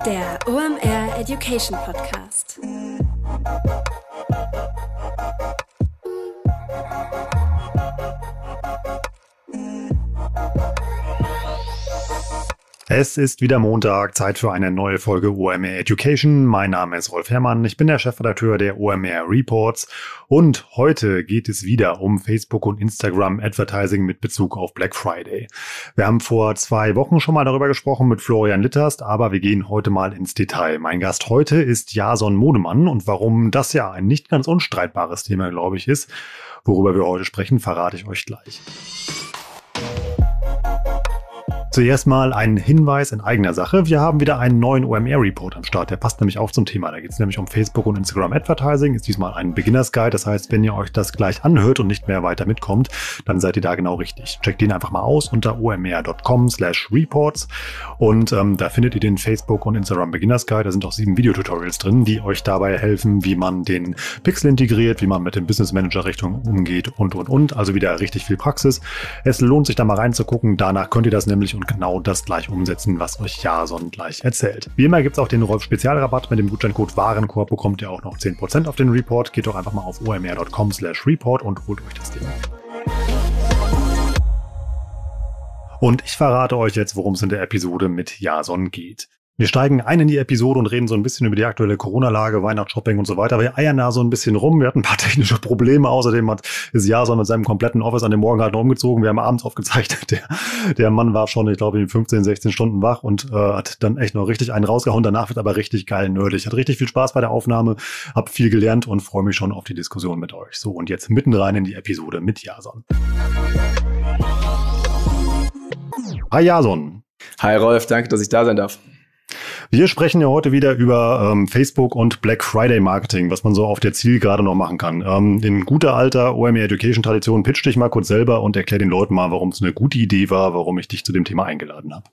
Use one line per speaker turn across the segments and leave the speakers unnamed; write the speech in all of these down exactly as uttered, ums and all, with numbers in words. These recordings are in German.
Der O M R Education Podcast.
Es ist wieder Montag, Zeit für eine neue Folge O M R Education. Mein Name ist Rolf Herrmann, ich bin der Chefredakteur der O M R Reports und heute geht es wieder um Facebook und Instagram Advertising mit Bezug auf Black Friday. Wir haben vor zwei Wochen schon mal darüber gesprochen mit Florian Litterst, aber wir gehen heute mal ins Detail. Mein Gast heute ist Jason Modemann und warum das ja ein nicht ganz unstreitbares Thema, glaube ich, ist, worüber wir heute sprechen, verrate ich euch gleich. Zuerst mal ein Hinweis in eigener Sache. Wir haben wieder einen neuen O M R-Report am Start. Der passt nämlich auch zum Thema. Da geht es nämlich um Facebook und Instagram Advertising. Ist diesmal ein Beginners Guide. Das heißt, wenn ihr euch das gleich anhört und nicht mehr weiter mitkommt, dann seid ihr da genau richtig. Checkt den einfach mal aus unter omr.com slash reports und ähm, da findet ihr den Facebook und Instagram Beginners Guide. Da sind auch sieben Videotutorials drin, die euch dabei helfen, wie man den Pixel integriert, wie man mit dem Business Manager Richtung umgeht und, und, und. Also wieder richtig viel Praxis. Es lohnt sich da mal reinzugucken. Danach könnt ihr das nämlich und genau das gleich umsetzen, was euch Jason gleich erzählt. Wie immer gibt es auch den Rolf-Spezialrabatt. Mit dem Gutscheincode Warenkorb bekommt ihr auch noch zehn Prozent auf den Report. Geht doch einfach mal auf omr.com slash report und holt euch das Ding. Und ich verrate euch jetzt, worum es in der Episode mit Jason geht. Wir steigen ein in die Episode und reden so ein bisschen über die aktuelle Corona-Lage, Weihnachtsshopping und so weiter. Wir eiern da so ein bisschen rum. Wir hatten ein paar technische Probleme. Außerdem hat ist Jason mit seinem kompletten Office an dem Morgen halt noch umgezogen. Wir haben abends aufgezeichnet. Der, der Mann war schon, ich glaube, fünfzehn, sechzehn Stunden wach und äh, hat dann echt noch richtig einen rausgehauen. Danach wird aber richtig geil nerdig. Hat richtig viel Spaß bei der Aufnahme, hab viel gelernt und freue mich schon auf die Diskussion mit euch. So, und jetzt mitten rein in die Episode mit Jason. Hi Jason.
Hi Rolf, danke, dass ich da sein darf.
Wir sprechen ja heute wieder über ähm, Facebook und Black Friday Marketing, was man so auf der Zielgerade noch machen kann. Ähm, in guter alter O M R Education Tradition pitch dich mal kurz selber und erklär den Leuten mal, warum es eine gute Idee war, warum ich dich zu dem Thema eingeladen habe.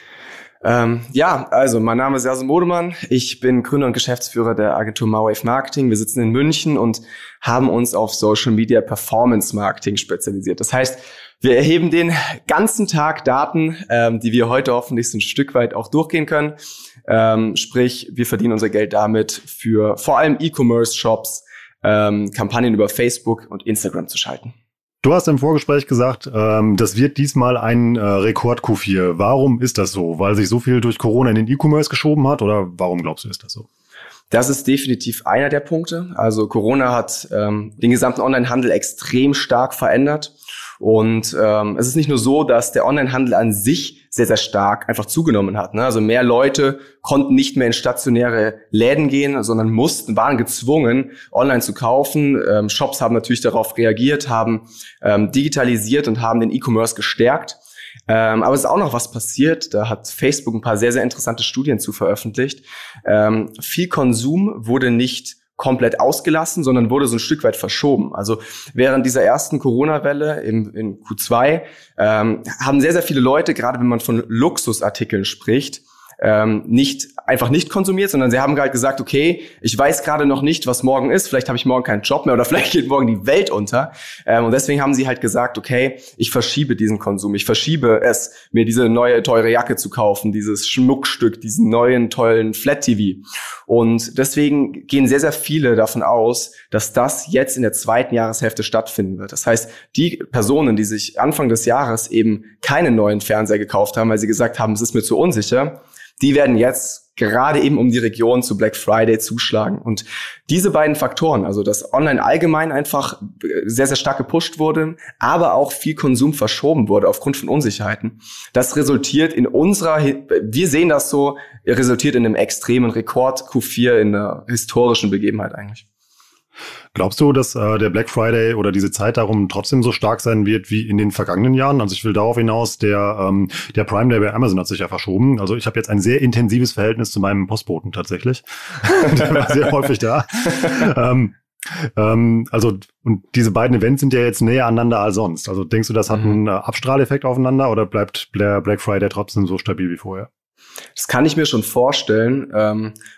Ähm, ja, also mein Name ist Jason Modemann. Ich bin Gründer und Geschäftsführer der Agentur Marwave Marketing. Wir sitzen in München und haben uns auf Social Media Performance Marketing spezialisiert. Das heißt, wir erheben den ganzen Tag Daten, ähm, die wir heute hoffentlich so ein Stück weit auch durchgehen können. Ähm, sprich, wir verdienen unser Geld damit, für vor allem E-Commerce-Shops ähm, Kampagnen über Facebook und Instagram zu schalten.
Du hast im Vorgespräch gesagt, ähm, das wird diesmal ein äh, Rekord Q vier. Warum ist das so? Weil sich so viel durch Corona in den E-Commerce geschoben hat oder warum glaubst du, ist das so?
Das ist definitiv einer der Punkte. Also Corona hat ähm, den gesamten Onlinehandel extrem stark verändert. Und ähm, es ist nicht nur so, dass der Onlinehandel an sich sehr, sehr stark einfach zugenommen hat. Ne? Also mehr Leute konnten nicht mehr in stationäre Läden gehen, sondern mussten, waren gezwungen, online zu kaufen. Ähm, Shops haben natürlich darauf reagiert, haben ähm, digitalisiert und haben den E-Commerce gestärkt. Ähm, aber es ist auch noch was passiert. Da hat Facebook ein paar sehr, sehr interessante Studien zu veröffentlicht. Ähm, viel Konsum wurde nicht komplett ausgelassen, sondern wurde so ein Stück weit verschoben. Also während dieser ersten Corona-Welle im, in Q zwei ähm, haben sehr, sehr viele Leute, gerade wenn man von Luxusartikeln spricht, ähm, nicht einfach nicht konsumiert, sondern sie haben halt gesagt, okay, ich weiß gerade noch nicht, was morgen ist, vielleicht habe ich morgen keinen Job mehr oder vielleicht geht morgen die Welt unter. Ähm, und deswegen haben sie halt gesagt, okay, ich verschiebe diesen Konsum, ich verschiebe es, mir diese neue teure Jacke zu kaufen, dieses Schmuckstück, diesen neuen tollen Flat-T V. Und deswegen gehen sehr, sehr viele davon aus, dass das jetzt in der zweiten Jahreshälfte stattfinden wird. Das heißt, die Personen, die sich Anfang des Jahres eben keinen neuen Fernseher gekauft haben, weil sie gesagt haben, es ist mir zu unsicher, die werden jetzt gerade eben um die Region zu Black Friday zuschlagen. Und diese beiden Faktoren, also dass online allgemein einfach sehr, sehr stark gepusht wurde, aber auch viel Konsum verschoben wurde aufgrund von Unsicherheiten, das resultiert in unserer, wir sehen das so, resultiert in einem extremen Rekord Q vier in einer historischen Begebenheit eigentlich.
Glaubst du, dass äh, der Black Friday oder diese Zeit darum trotzdem so stark sein wird wie in den vergangenen Jahren? Also ich will darauf hinaus, der ähm, der Prime Day bei Amazon hat sich ja verschoben. Also ich habe jetzt ein sehr intensives Verhältnis zu meinem Postboten tatsächlich. Der war sehr häufig da. ähm, ähm, also und diese beiden Events sind ja jetzt näher aneinander als sonst. Also denkst du, das hat einen äh, Abstrahleffekt aufeinander oder bleibt der Black Friday trotzdem so stabil wie vorher?
Das kann ich mir schon vorstellen. Ähm,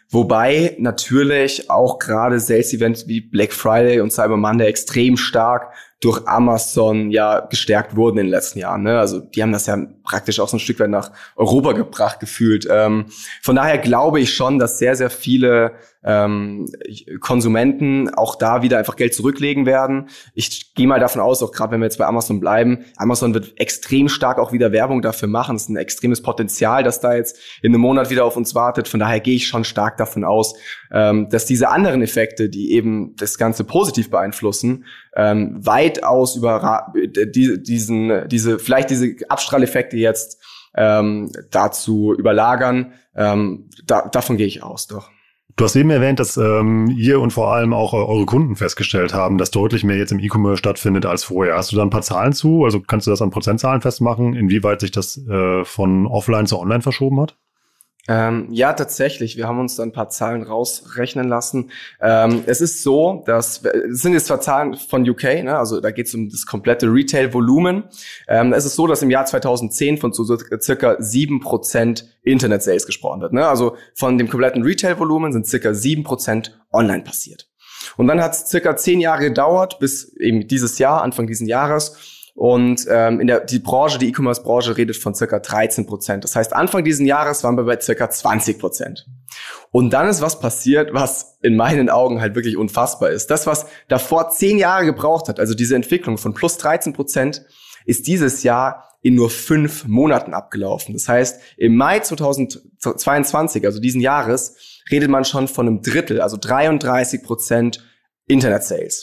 Wobei natürlich auch gerade Sales-Events wie Black Friday und Cyber Monday extrem stark durch Amazon ja gestärkt wurden in den letzten Jahren. Ne? Also die haben das ja praktisch auch so ein Stück weit nach Europa gebracht gefühlt. Ähm, von daher glaube ich schon, dass sehr, sehr viele ähm, Konsumenten auch da wieder einfach Geld zurücklegen werden. Ich gehe mal davon aus, auch gerade wenn wir jetzt bei Amazon bleiben, Amazon wird extrem stark auch wieder Werbung dafür machen. Es ist ein extremes Potenzial, das da jetzt in einem Monat wieder auf uns wartet. Von daher gehe ich schon stark davon aus, ähm, dass diese anderen Effekte, die eben das Ganze positiv beeinflussen, ähm, weitaus über die, diesen, diese, vielleicht diese Abstrahleffekte jetzt ähm, dazu überlagern. Ähm, da, davon gehe ich aus, doch.
Du hast eben erwähnt, dass ähm, ihr und vor allem auch äh, eure Kunden festgestellt haben, dass deutlich mehr jetzt im E-Commerce stattfindet als vorher. Hast du da ein paar Zahlen zu? Also kannst du das an Prozentzahlen festmachen, inwieweit sich das äh, von offline zu online verschoben hat?
Ähm, ja, tatsächlich. Wir haben uns da ein paar Zahlen rausrechnen lassen. Ähm, es ist so, dass es sind jetzt zwar Zahlen von U K, ne? Also da geht es um das komplette Retail-Volumen. Ähm, es ist so, dass im Jahr zweitausendzehn von so circa sieben Prozent Internet-Sales gesprochen wird. Ne? Also von dem kompletten Retail-Volumen sind circa sieben Prozent online passiert. Und dann hat es circa zehn Jahre gedauert, bis eben dieses Jahr, Anfang diesen Jahres. Und ähm, in der die Branche, die E-Commerce-Branche redet von circa dreizehn Prozent. Das heißt, Anfang diesen Jahres waren wir bei circa zwanzig Prozent. Und dann ist was passiert, was in meinen Augen halt wirklich unfassbar ist. Das, was davor zehn Jahre gebraucht hat, also diese Entwicklung von plus dreizehn Prozent, ist dieses Jahr in nur fünf Monaten abgelaufen. Das heißt, im Mai zweitausendzweiundzwanzig, also diesen Jahres, redet man schon von einem Drittel, also dreiunddreißig Prozent Internet-Sales.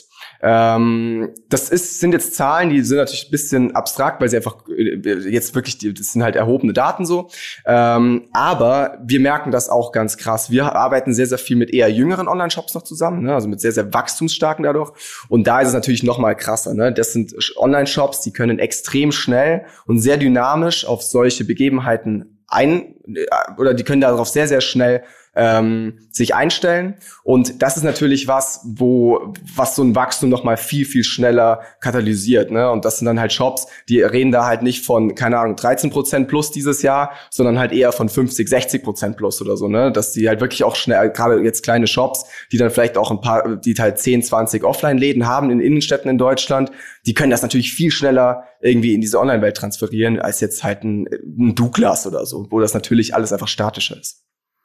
Ähm, das ist, sind jetzt Zahlen, die sind natürlich ein bisschen abstrakt, weil sie einfach jetzt wirklich, das sind halt erhobene Daten so. Ähm, aber wir merken das auch ganz krass. Wir arbeiten sehr, sehr viel mit eher jüngeren Online-Shops noch zusammen, ne? Also mit sehr, sehr wachstumsstarken dadurch. Und da ist es natürlich noch mal krasser. Ne? Das sind Online-Shops, die können extrem schnell und sehr dynamisch auf solche Begebenheiten ein, oder die können darauf sehr, sehr schnell ähm, sich einstellen. Und das ist natürlich was, wo was so ein Wachstum noch mal viel, viel schneller katalysiert. Ne? Und das sind dann halt Shops, die reden da halt nicht von, keine Ahnung, dreizehn Prozent plus dieses Jahr, sondern halt eher von fünfzig, sechzig Prozent plus oder so. Ne? Dass die halt wirklich auch schnell, gerade jetzt kleine Shops, die dann vielleicht auch ein paar, die halt zehn, zwanzig Offline-Läden haben in Innenstädten in Deutschland, die können das natürlich viel schneller irgendwie in diese Online-Welt transferieren, als jetzt halt ein, ein Douglas oder so, wo das natürlich alles einfach statischer ist.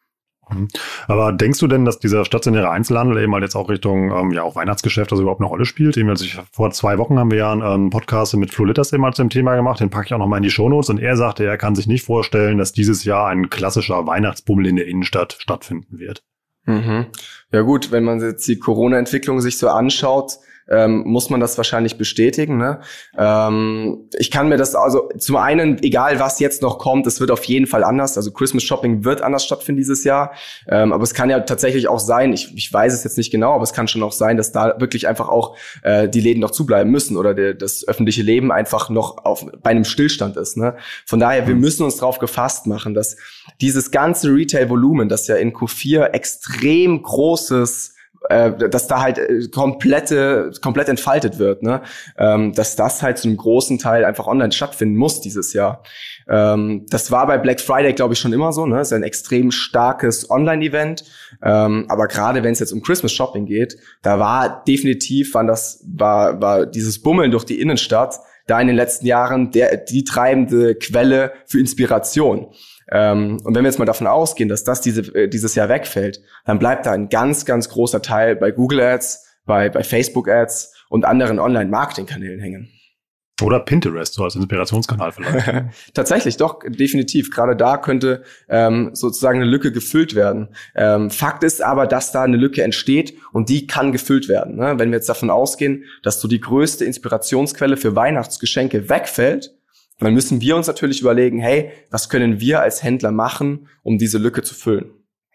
Aber denkst du denn, dass dieser stationäre Einzelhandel eben halt jetzt auch Richtung ähm, ja auch Weihnachtsgeschäft also überhaupt eine Rolle spielt? Eben, also ich, vor zwei Wochen haben wir ja einen ähm, Podcast mit Flo Litters eben halt zum Thema gemacht, den packe ich auch nochmal in die Shownotes und er sagte, er kann sich nicht vorstellen, dass dieses Jahr ein klassischer Weihnachtsbummel in der Innenstadt stattfinden wird.
Mhm. Ja gut, wenn man jetzt die Corona-Entwicklung sich so anschaut, ähm, muss man das wahrscheinlich bestätigen. Ne? Ähm, ich kann mir das also zum einen, egal was jetzt noch kommt, es wird auf jeden Fall anders. Also Christmas Shopping wird anders stattfinden dieses Jahr. Ähm, aber es kann ja tatsächlich auch sein, ich, ich weiß es jetzt nicht genau, aber es kann schon auch sein, dass da wirklich einfach auch äh, die Läden noch zubleiben müssen oder der, das öffentliche Leben einfach noch auf bei einem Stillstand ist. Ne? Von daher, wir müssen uns darauf gefasst machen, dass dieses ganze Retail-Volumen, das ja in Q vier extrem großes dass da halt komplette, komplett entfaltet wird, ne? Ähm, dass das halt zu einem großen Teil einfach online stattfinden muss dieses Jahr. Ähm, das war bei Black Friday, glaube ich, schon immer so, ne? Das ist ein extrem starkes Online-Event. Ähm, aber gerade wenn es jetzt um Christmas Shopping geht, da war definitiv, waren das, war, war dieses Bummeln durch die Innenstadt da in den letzten Jahren der, die treibende Quelle für Inspiration. Ähm, und wenn wir jetzt mal davon ausgehen, dass das diese, äh, dieses Jahr wegfällt, dann bleibt da ein ganz, ganz großer Teil bei Google Ads, bei, bei Facebook Ads und anderen Online-Marketing-Kanälen hängen.
Oder Pinterest, so als Inspirationskanal vielleicht.
Tatsächlich, doch, definitiv. Gerade da könnte ähm, sozusagen eine Lücke gefüllt werden. Ähm, Fakt ist aber, dass da eine Lücke entsteht und die kann gefüllt werden. Ne? Wenn wir jetzt davon ausgehen, dass so die größte Inspirationsquelle für Weihnachtsgeschenke wegfällt, dann müssen wir uns natürlich überlegen, hey, was können wir als Händler machen, um diese Lücke zu füllen?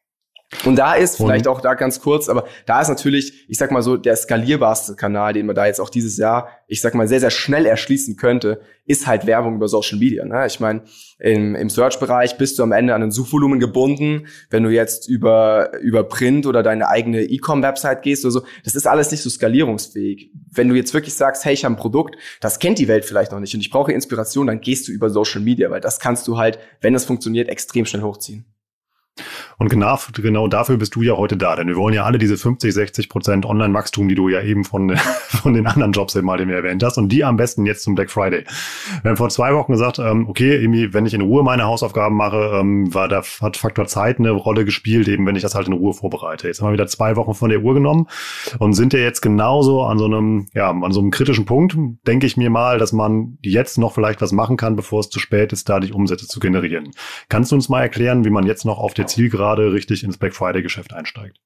Und da ist vielleicht auch da ganz kurz, aber da ist natürlich, ich sag mal so, der skalierbarste Kanal, den man da jetzt auch dieses Jahr, ich sag mal, sehr, sehr schnell erschließen könnte, ist halt Werbung über Social Media. Ne? Ich meine, im, im Search-Bereich bist du am Ende an ein Suchvolumen gebunden. Wenn du jetzt über, über Print oder deine eigene E-Com-Website gehst oder so, das ist alles nicht so skalierungsfähig. Wenn du jetzt wirklich sagst, hey, ich habe ein Produkt, das kennt die Welt vielleicht noch nicht und ich brauche Inspiration, dann gehst du über Social Media, weil das kannst du halt, wenn das funktioniert, extrem schnell hochziehen.
Und genau, genau dafür bist du ja heute da, denn wir wollen ja alle diese fünfzig, sechzig Prozent Online-Wachstum, die du ja eben von, von den anderen Jobs eben mal erwähnt hast, und die am besten jetzt zum Black Friday. Wir haben vor zwei Wochen gesagt, ähm, okay, irgendwie, wenn ich in Ruhe meine Hausaufgaben mache, ähm, war da hat Faktor Zeit eine Rolle gespielt, eben wenn ich das halt in Ruhe vorbereite. Jetzt haben wir wieder zwei Wochen von der Uhr genommen und sind ja jetzt genauso an so einem, ja, an so einem kritischen Punkt, denke ich mir mal, dass man jetzt noch vielleicht was machen kann, bevor es zu spät ist, da die Umsätze zu generieren. Kannst du uns mal erklären, wie man jetzt noch auf der Zielgerade richtig ins Black Friday-Geschäft einsteigt?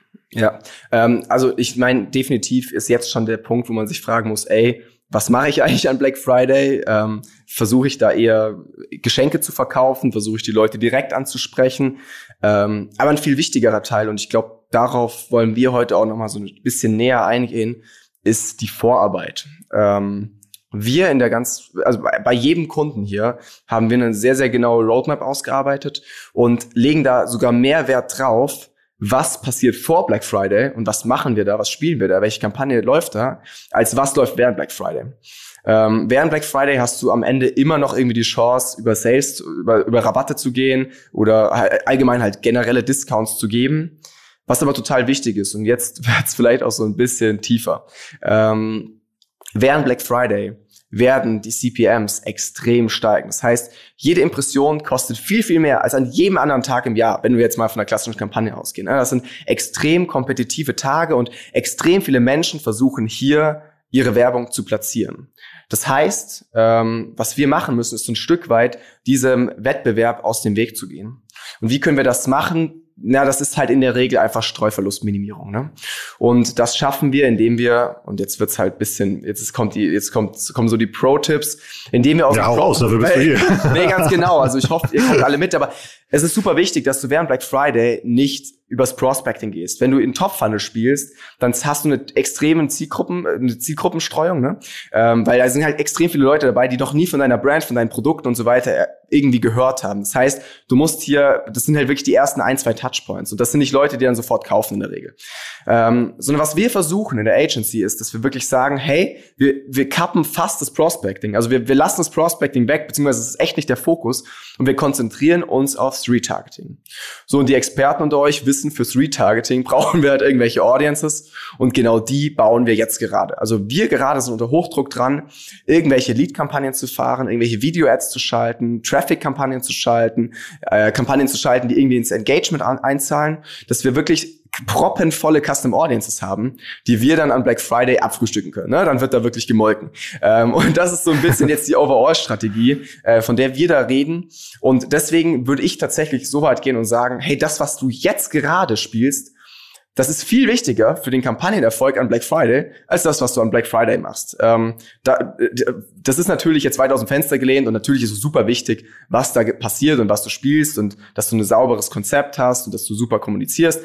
Ja, ähm, also ich meine, definitiv ist jetzt schon der Punkt, wo man sich fragen muss, ey, was mache ich eigentlich an Black Friday? Ähm, versuche ich da eher Geschenke zu verkaufen? Versuche ich die Leute direkt anzusprechen? Ähm, aber ein viel wichtigerer Teil, und ich glaube, darauf wollen wir heute auch noch mal so ein bisschen näher eingehen, ist die Vorarbeit. Ähm, Wir in der ganz, also bei, bei jedem Kunden hier haben wir eine sehr, sehr genaue Roadmap ausgearbeitet und legen da sogar mehr Wert drauf, was passiert vor Black Friday und was machen wir da, was spielen wir da, welche Kampagne läuft da, als was läuft während Black Friday. Ähm, während Black Friday hast du am Ende immer noch irgendwie die Chance, über Sales, über, über Rabatte zu gehen oder allgemein halt generelle Discounts zu geben, was aber total wichtig ist. Und jetzt wird es vielleicht auch so ein bisschen tiefer. Ähm, Während Black Friday werden die C P Ms extrem steigen. Das heißt, jede Impression kostet viel, viel mehr als an jedem anderen Tag im Jahr, wenn wir jetzt mal von einer klassischen Kampagne ausgehen. Das sind extrem kompetitive Tage und extrem viele Menschen versuchen hier, ihre Werbung zu platzieren. Das heißt, ähm, was wir machen müssen, ist so ein Stück weit diesem Wettbewerb aus dem Weg zu gehen. Und wie können wir das machen? Na, das ist halt in der Regel einfach Streuverlustminimierung, ne? Und das schaffen wir, indem wir, und jetzt wird's halt bisschen, jetzt kommt die, jetzt kommt, kommen so die Pro-Tipps, indem wir aus
ja,
dem
hau raus, dafür bist du hier.
Nee, ganz genau. Also ich hoffe, ihr kommt alle mit, aber es ist super wichtig, dass du während Black Friday nicht übers Prospecting gehst. Wenn du in Top-Funnel spielst, dann hast du eine extreme Zielgruppen, eine Zielgruppenstreuung, ne? Ähm, weil da sind halt extrem viele Leute dabei, die noch nie von deiner Brand, von deinen Produkten und so weiter irgendwie gehört haben. Das heißt, du musst hier, das sind halt wirklich die ersten ein, zwei Touchpoints. Und das sind nicht Leute, die dann sofort kaufen in der Regel. Ähm, sondern was wir versuchen in der Agency ist, dass wir wirklich sagen, hey, wir, wir kappen fast das Prospecting. Also wir, wir lassen das Prospecting weg, beziehungsweise es ist echt nicht der Fokus. Und wir konzentrieren uns aufs Retargeting. So, und die Experten unter euch wissen, fürs Retargeting brauchen wir halt irgendwelche Audiences. Und genau die bauen wir jetzt gerade. Also wir gerade sind unter Hochdruck dran, irgendwelche Lead-Kampagnen zu fahren, irgendwelche Video-Ads zu schalten, Traffic-Kampagnen zu schalten, äh, Kampagnen zu schalten, die irgendwie ins Engagement an, einzahlen, dass wir wirklich proppenvolle Custom Audiences haben, die wir dann an Black Friday abfrühstücken können. Ne? Dann wird da wirklich gemolken. Ähm, und das ist so ein bisschen jetzt die Overall-Strategie, äh, von der wir da reden. Und deswegen würde ich tatsächlich so weit gehen und sagen, hey, das, was du jetzt gerade spielst, das ist viel wichtiger für den Kampagnenerfolg an Black Friday, als das, was du an Black Friday machst. Ähm, da, das ist natürlich jetzt weit aus dem Fenster gelehnt und natürlich ist es super wichtig, was da passiert und was du spielst und dass du ein sauberes Konzept hast und dass du super kommunizierst.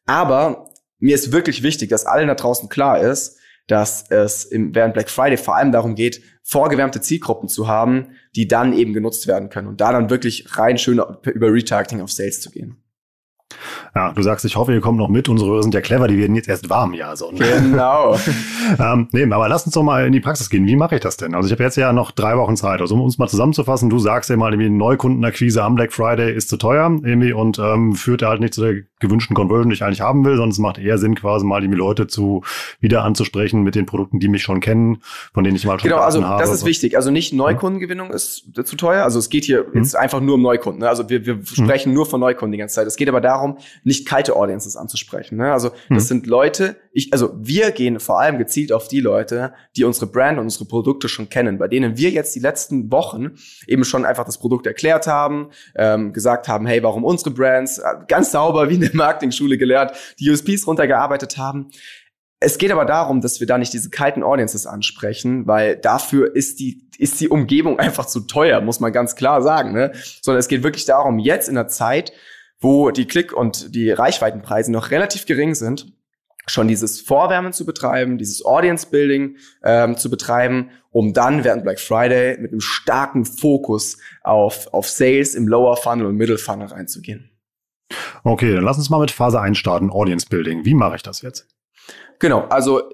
Aber mir ist wirklich wichtig, dass allen da draußen klar ist, dass es im, während Black Friday vor allem darum geht, vorgewärmte Zielgruppen zu haben, die dann eben genutzt werden können und da dann wirklich rein schön über Retargeting auf Sales zu gehen.
Ja, du sagst, ich hoffe, ihr kommt noch mit. Unsere Hörer sind ja clever, die werden jetzt erst warm, ja. So.
Genau.
ähm, nee, aber lass uns doch mal in die Praxis gehen. Wie mache ich das denn? Also ich habe jetzt ja noch drei Wochen Zeit. Also um uns mal zusammenzufassen, du sagst ja mal, irgendwie Neukundenakquise am Black Friday ist zu teuer irgendwie und ähm, führt halt nicht zu der gewünschten Conversion, die ich eigentlich haben will, sondern es macht eher Sinn, quasi mal die Leute zu wieder anzusprechen mit den Produkten, die mich schon kennen, von denen ich mal schon
Genau, also
habe.
das ist wichtig. Also nicht Neukundengewinnung ist zu teuer. Also es geht hier mhm. jetzt einfach nur um Neukunden. Ne? Also wir, wir sprechen mhm. nur von Neukunden die ganze Zeit. Es geht aber darum, nicht kalte Audiences anzusprechen. Ne? Also das mhm. sind Leute, ich, also wir gehen vor allem gezielt auf die Leute, die unsere Brand und unsere Produkte schon kennen, bei denen wir jetzt die letzten Wochen eben schon einfach das Produkt erklärt haben, ähm, gesagt haben, hey, warum unsere Brands, ganz sauber wie in der Marketing-Schule gelernt, die U S Ps runtergearbeitet haben. Es geht aber darum, dass wir da nicht diese kalten Audiences ansprechen, weil dafür ist die ist die Umgebung einfach zu teuer, muss man ganz klar sagen. Ne? Sondern es geht wirklich darum, jetzt in der Zeit, wo die Klick- und die Reichweitenpreise noch relativ gering sind, schon dieses Vorwärmen zu betreiben, dieses Audience-Building ähm, zu betreiben, um dann während Black Friday mit einem starken Fokus auf auf Sales im Lower Funnel und Middle Funnel reinzugehen.
Okay, dann lass uns mal mit Phase eins starten, Audience Building. Wie mache ich das jetzt?
Genau, also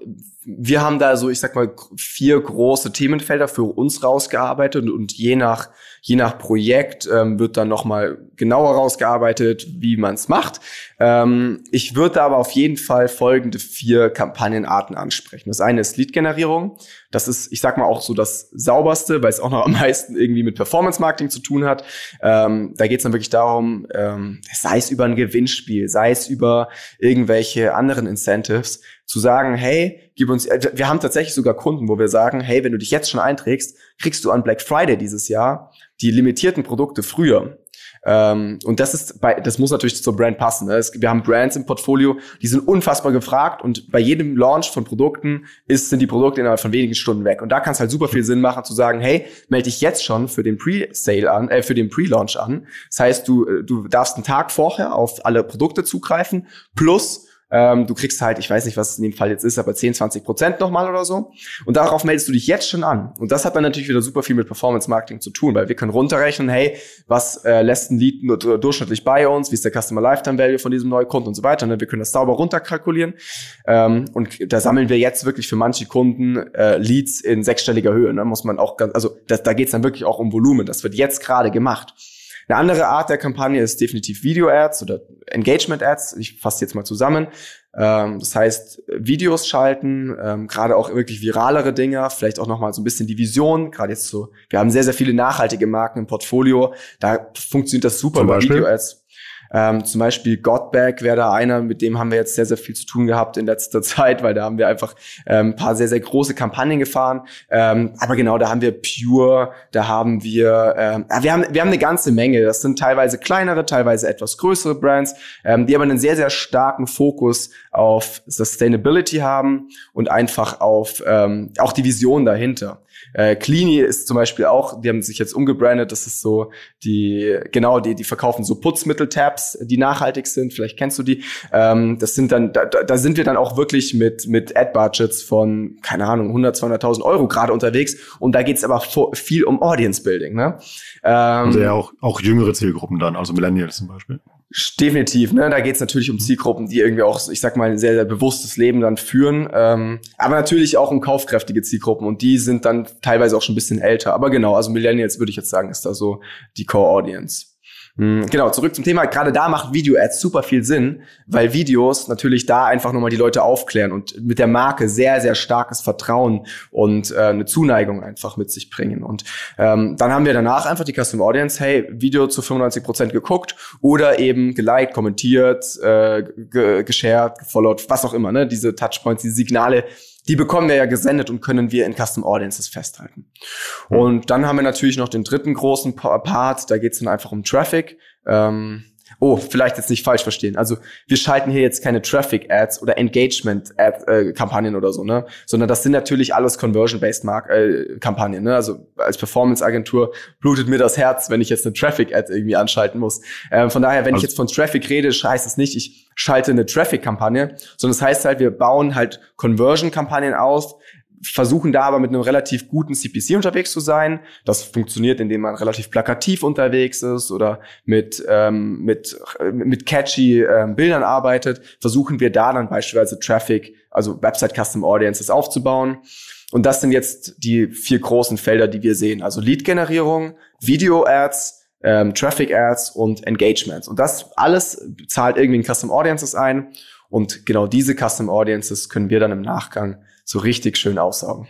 wir haben da so, ich sag mal, vier große Themenfelder für uns rausgearbeitet und je nach je nach Projekt ähm, wird dann nochmal genauer rausgearbeitet, wie man es macht. Ähm, ich würde aber auf jeden Fall folgende vier Kampagnenarten ansprechen. Das eine ist Lead-Generierung. Das ist, ich sag mal, auch so das sauberste, weil es auch noch am meisten irgendwie mit Performance-Marketing zu tun hat. Ähm, da geht es dann wirklich darum, ähm, sei es über ein Gewinnspiel, sei es über irgendwelche anderen Incentives, zu sagen, hey, gib uns, wir haben tatsächlich sogar Kunden, wo wir sagen, hey, wenn du dich jetzt schon einträgst, kriegst du an Black Friday dieses Jahr die limitierten Produkte früher. Ähm, und das ist bei, das muss natürlich zur Brand passen. Ne? Es, wir haben Brands im Portfolio, die sind unfassbar gefragt und bei jedem Launch von Produkten ist, sind die Produkte innerhalb von wenigen Stunden weg. Und da kann es halt super viel Sinn machen, zu sagen, hey, melde dich jetzt schon für den Pre-Sale an, äh, für den Pre-Launch an. Das heißt, du, du darfst einen Tag vorher auf alle Produkte zugreifen, plus Ähm, du kriegst halt, ich weiß nicht, was es in dem Fall jetzt ist, aber zehn, zwanzig Prozent nochmal oder so. Und darauf meldest du dich jetzt schon an. Und das hat dann natürlich wieder super viel mit Performance Marketing zu tun, weil wir können runterrechnen, hey, was äh, lässt ein Lead nur durchschnittlich bei uns, wie ist der Customer Lifetime Value von diesem Neukunden und so weiter. Und wir können das sauber runterkalkulieren. Ähm, und da sammeln wir jetzt wirklich für manche Kunden äh, Leads in sechsstelliger Höhe. Ne? Muss man auch ganz, also das, da geht es dann wirklich auch um Volumen. Das wird jetzt gerade gemacht. Eine andere Art der Kampagne ist definitiv Video-Ads oder Engagement-Ads. Ich fasse jetzt mal zusammen. Ähm, das heißt, Videos schalten, ähm, gerade auch wirklich viralere Dinger, vielleicht auch nochmal so ein bisschen die Vision. Gerade jetzt so, wir haben sehr, sehr viele nachhaltige Marken im Portfolio. Da funktioniert das super bei Video-Ads. Ähm, zum Beispiel Godback wäre da einer, mit dem haben wir jetzt sehr, sehr viel zu tun gehabt in letzter Zeit, weil da haben wir einfach ähm, ein paar sehr, sehr große Kampagnen gefahren. Ähm, aber genau, da haben wir Pure, da haben wir, ähm, wir haben wir haben eine ganze Menge. Das sind teilweise kleinere, teilweise etwas größere Brands, ähm, die aber einen sehr, sehr starken Fokus auf Sustainability haben und einfach auf ähm, auch die Vision dahinter. Äh, Cleany ist zum Beispiel auch, die haben sich jetzt umgebrandet, das ist so die, genau, die, die verkaufen so Putzmittel-Tabs, die nachhaltig sind, vielleicht kennst du die. Ähm, das sind dann, da, da sind wir dann auch wirklich mit, mit Ad-Budgets von, keine Ahnung, hundert, zweihunderttausend Euro gerade unterwegs und da geht's aber viel um Audience-Building, ne? Ähm,
also ja auch, auch jüngere Zielgruppen dann, also Millennials zum Beispiel.
Definitiv, ne? Da geht es natürlich um Zielgruppen, die irgendwie auch, ich sag mal, ein sehr, sehr bewusstes Leben dann führen. Ähm, aber natürlich auch um kaufkräftige Zielgruppen und die sind dann teilweise auch schon ein bisschen älter. Aber genau, also Millennials würde ich jetzt sagen, ist da so die Core-Audience. Genau, zurück zum Thema. Gerade da macht Video-Ads super viel Sinn, weil Videos natürlich da einfach nochmal die Leute aufklären und mit der Marke sehr, sehr starkes Vertrauen und äh, eine Zuneigung einfach mit sich bringen. Und ähm, dann haben wir danach einfach die Custom Audience, hey, Video zu fünfundneunzig Prozent geguckt oder eben geliked, kommentiert, äh, ge- geshared, gefollowt, was auch immer, ne? Diese Touchpoints, diese Signale, die bekommen wir ja gesendet und können wir in Custom Audiences festhalten. Mhm. Und dann haben wir natürlich noch den dritten großen Part, da geht es dann einfach um Traffic. Ähm, oh, vielleicht jetzt nicht falsch verstehen. Also wir schalten hier jetzt keine Traffic-Ads oder Engagement-Kampagnen oder so, ne? Sondern das sind natürlich alles Conversion-based Mark- äh, Kampagnen, ne? Also als Performance-Agentur blutet mir das Herz, wenn ich jetzt eine Traffic-Ad irgendwie anschalten muss. Ähm, von daher, wenn also ich jetzt von Traffic rede, heißt es nicht, ich schalte eine Traffic-Kampagne, sondern es das heißt halt, wir bauen halt Conversion-Kampagnen auf, versuchen da aber mit einem relativ guten C P C unterwegs zu sein. Das funktioniert, indem man relativ plakativ unterwegs ist oder mit ähm, mit mit catchy ähm, Bildern arbeitet. Versuchen wir da dann beispielsweise Traffic, also Website Custom Audiences aufzubauen. Und das sind jetzt die vier großen Felder, die wir sehen. Also Lead-Generierung, Video-Ads, ähm, Traffic-Ads und Engagements. Und das alles zahlt irgendwie in Custom Audiences ein. Und genau diese Custom Audiences können wir dann im Nachgang so richtig schön aussaugen.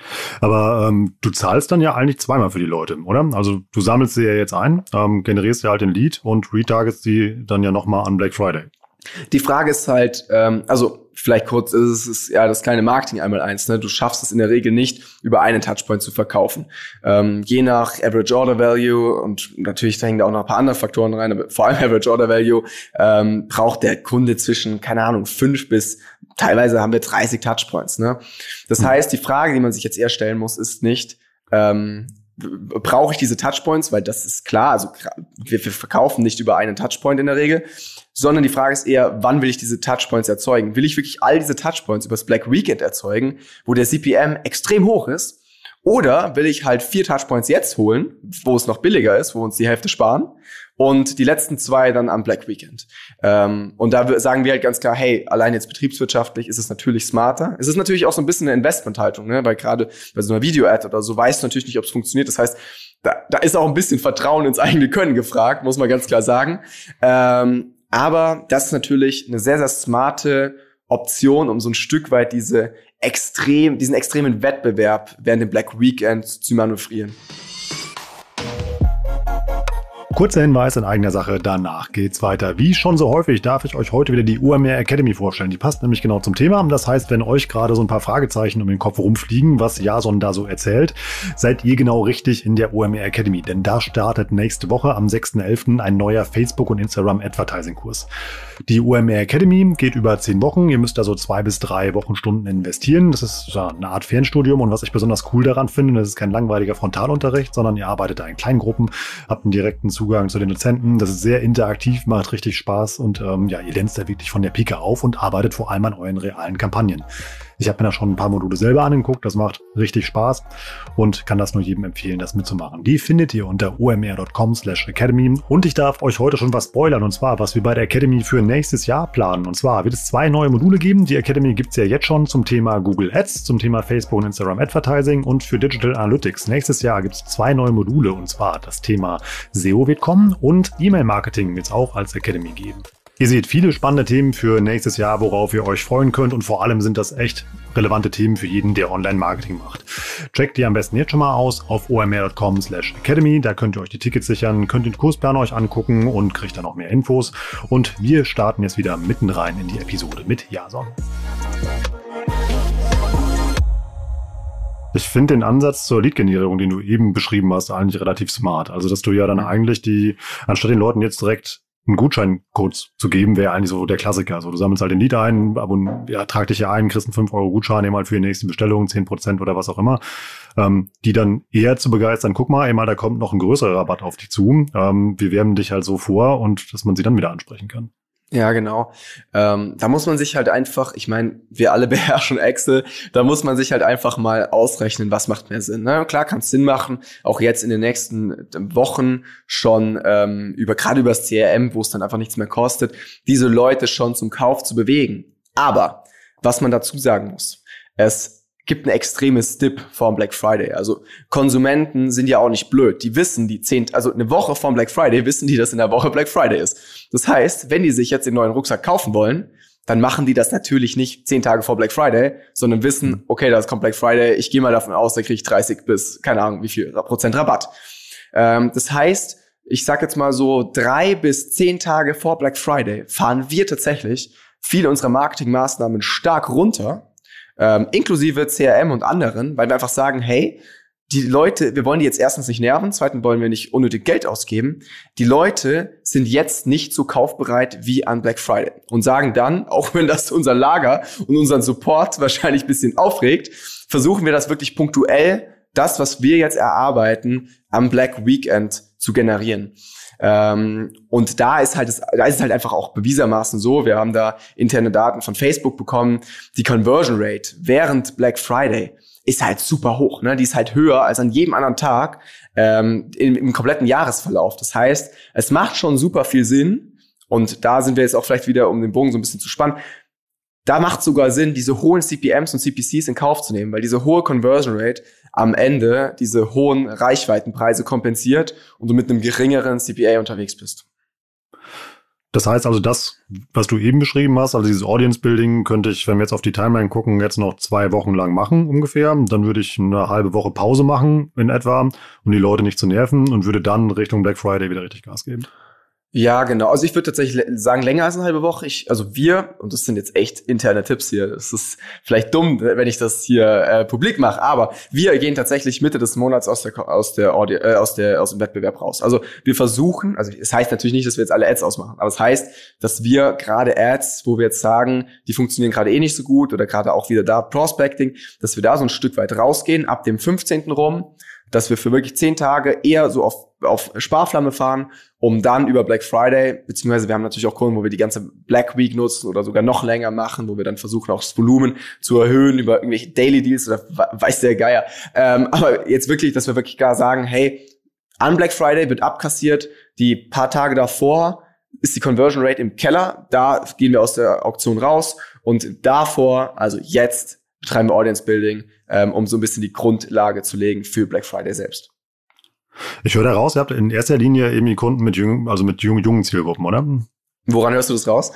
Aber ähm, du zahlst dann ja eigentlich zweimal für die Leute, oder? Also du sammelst sie ja jetzt ein, ähm, generierst ja halt den Lead und retargetst sie dann ja nochmal an Black Friday.
Die Frage ist halt, ähm, also vielleicht kurz, es ist ja das kleine Marketing einmal eins, ne? Du schaffst es in der Regel nicht, über einen Touchpoint zu verkaufen. Ähm, je nach Average Order Value und natürlich da hängen da auch noch ein paar andere Faktoren rein, aber vor allem Average Order Value ähm, braucht der Kunde zwischen, keine Ahnung, fünf bis teilweise haben wir dreißig Touchpoints, ne? Das mhm. heißt, die Frage, die man sich jetzt eher stellen muss, ist nicht, ähm, brauche ich diese Touchpoints, weil das ist klar, also wir, wir verkaufen nicht über einen Touchpoint in der Regel, sondern die Frage ist eher, wann will ich diese Touchpoints erzeugen? Will ich wirklich all diese Touchpoints übers Black Weekend erzeugen, wo der C P M extrem hoch ist? Oder will ich halt vier Touchpoints jetzt holen, wo es noch billiger ist, wo wir uns die Hälfte sparen? und die letzten zwei dann am Black Weekend. Ähm, und da sagen wir halt ganz klar, hey, allein jetzt betriebswirtschaftlich ist es natürlich smarter. Es ist natürlich auch so ein bisschen eine Investmenthaltung, ne? Weil gerade bei so einer Video-Ad oder so weißt du natürlich nicht, ob es funktioniert. Das heißt, da, da ist auch ein bisschen Vertrauen ins eigene Können gefragt, muss man ganz klar sagen. Ähm, aber das ist natürlich eine sehr, sehr smarte Option, um so ein Stück weit diese extrem, diesen extremen Wettbewerb während dem Black Weekend zu manövrieren.
Kurzer Hinweis in eigener Sache, danach geht's weiter. Wie schon so häufig darf ich euch heute wieder die O M R Academy vorstellen. Die passt nämlich genau zum Thema. Das heißt, wenn euch gerade so ein paar Fragezeichen um den Kopf rumfliegen, was Jason da so erzählt, seid ihr genau richtig in der O M R Academy. Denn da startet nächste Woche am sechsten elften ein neuer Facebook- und Instagram-Advertising-Kurs. Die O M R Academy geht über zehn Wochen. Ihr müsst da so zwei bis drei Wochenstunden investieren. Das ist ja eine Art Fernstudium. Und was ich besonders cool daran finde, das ist kein langweiliger Frontalunterricht, sondern ihr arbeitet da in kleinen Gruppen, habt einen direkten Zugang zu den Dozenten. Das ist sehr interaktiv, macht richtig Spaß und ähm, ja, ihr lernst da wirklich von der Pike auf und arbeitet vor allem an euren realen Kampagnen. Ich habe mir da schon ein paar Module selber angeguckt, das macht richtig Spaß und kann das nur jedem empfehlen, das mitzumachen. Die findet ihr unter o m r punkt com slash academy und ich darf euch heute schon was spoilern und zwar, was wir bei der Academy für nächstes Jahr planen. Und zwar wird es zwei neue Module geben. Die Academy gibt es ja jetzt schon zum Thema Google Ads, zum Thema Facebook und Instagram Advertising und für Digital Analytics. Nächstes Jahr gibt es zwei neue Module und zwar das Thema S E O wird kommen und E-Mail-Marketing wird es auch als Academy geben. Ihr seht viele spannende Themen für nächstes Jahr, worauf ihr euch freuen könnt und vor allem sind das echt relevante Themen für jeden, der Online-Marketing macht. Checkt die am besten jetzt schon mal aus auf o m r punkt com slash academy. Da könnt ihr euch die Tickets sichern, könnt den Kursplan euch angucken und kriegt dann noch mehr Infos. Und wir starten jetzt wieder mitten rein in die Episode mit Jason. Ich finde den Ansatz zur Lead-Generierung, den du eben beschrieben hast, eigentlich relativ smart. Also, dass du ja dann eigentlich die, anstatt den Leuten jetzt direkt einen Gutscheincode zu geben, wäre eigentlich so der Klassiker. Also du sammelst halt den Lead ein, abon- ja, trag dich hier ein, kriegst einen fünf Euro Gutschein eben halt für die nächste Bestellung, zehn Prozent oder was auch immer, ähm, die dann eher zu begeistern. Guck mal, einmal, da kommt noch ein größerer Rabatt auf dich zu. Ähm, wir werben dich halt so vor und dass man sie dann wieder ansprechen kann.
Ja, genau. Ähm, da muss man sich halt einfach, ich meine, wir alle beherrschen Excel, da muss man sich halt einfach mal ausrechnen, was macht mehr Sinn. Ne? Klar kann es Sinn machen, auch jetzt in den nächsten Wochen schon ähm, über gerade über das C R M, wo es dann einfach nichts mehr kostet, diese Leute schon zum Kauf zu bewegen. Aber was man dazu sagen muss, es gibt ein extremes Dip vorm Black Friday. Also Konsumenten sind ja auch nicht blöd. Die wissen, die zehn, also eine Woche vorm Black Friday wissen die, dass in der Woche Black Friday ist. Das heißt, wenn die sich jetzt den neuen Rucksack kaufen wollen, dann machen die das natürlich nicht zehn Tage vor Black Friday, sondern wissen, okay, da kommt Black Friday, ich gehe mal davon aus, da kriege ich dreißig bis, keine Ahnung, wie viel Prozent Rabatt. Ähm, das heißt, ich sag jetzt mal so drei bis zehn Tage vor Black Friday fahren wir tatsächlich viele unserer Marketingmaßnahmen stark runter, Ähm, inklusive C R M und anderen, weil wir einfach sagen, hey, die Leute, wir wollen die jetzt erstens nicht nerven, zweitens wollen wir nicht unnötig Geld ausgeben. Die Leute sind jetzt nicht so kaufbereit wie an Black Friday und sagen dann, auch wenn das unser Lager und unseren Support wahrscheinlich ein bisschen aufregt, versuchen wir das wirklich punktuell, das, was wir jetzt erarbeiten, am Black Weekend zu generieren. Ähm, und da ist halt, das, da ist es halt einfach auch bewiesermaßen so, wir haben da interne Daten von Facebook bekommen, die Conversion Rate während Black Friday ist halt super hoch, ne? Die ist halt höher als an jedem anderen Tag ähm, im, im kompletten Jahresverlauf. Das heißt, es macht schon super viel Sinn und da sind wir jetzt auch vielleicht wieder, um den Bogen so ein bisschen zu spannen, da macht sogar Sinn, diese hohen C P Ms und C P Cs in Kauf zu nehmen, weil diese hohe Conversion Rate am Ende diese hohen Reichweitenpreise kompensiert und du mit einem geringeren C P A unterwegs bist.
Das heißt also, das, was du eben beschrieben hast, also dieses Audience Building, könnte ich, wenn wir jetzt auf die Timeline gucken, jetzt noch zwei Wochen lang machen ungefähr. Dann würde ich eine halbe Woche Pause machen in etwa, um die Leute nicht zu nerven und würde dann Richtung Black Friday wieder richtig Gas geben.
Ja, genau. Also ich würde tatsächlich sagen, länger als eine halbe Woche. Ich, also wir, und das sind jetzt echt interne Tipps hier, das ist vielleicht dumm, wenn ich das hier äh, publik mache, aber wir gehen tatsächlich Mitte des Monats aus der aus der Audi, äh, aus der aus dem Wettbewerb raus. Also wir versuchen, also es das heißt natürlich nicht, dass wir jetzt alle Ads ausmachen, aber es das heißt, dass wir gerade Ads, wo wir jetzt sagen, die funktionieren gerade eh nicht so gut oder gerade auch wieder da Prospecting, dass wir da so ein Stück weit rausgehen, ab dem fünfzehnten rum, dass wir für wirklich zehn Tage eher so auf auf Sparflamme fahren, um dann über Black Friday, beziehungsweise wir haben natürlich auch Kunden, wo wir die ganze Black Week nutzen oder sogar noch länger machen, wo wir dann versuchen, auch das Volumen zu erhöhen über irgendwelche Daily Deals oder weiß der Geier. Ähm, aber jetzt wirklich, dass wir wirklich gar sagen, hey, an Black Friday wird abkassiert, die paar Tage davor ist die Conversion Rate im Keller, da gehen wir aus der Auktion raus und davor, also jetzt, betreiben wir Audience Building, ähm, um so ein bisschen die Grundlage zu legen für Black Friday selbst.
Ich höre da raus, ihr habt in erster Linie eben die Kunden mit jungen, also mit jungen, jungen Zielgruppen, oder?
Woran hörst du das raus?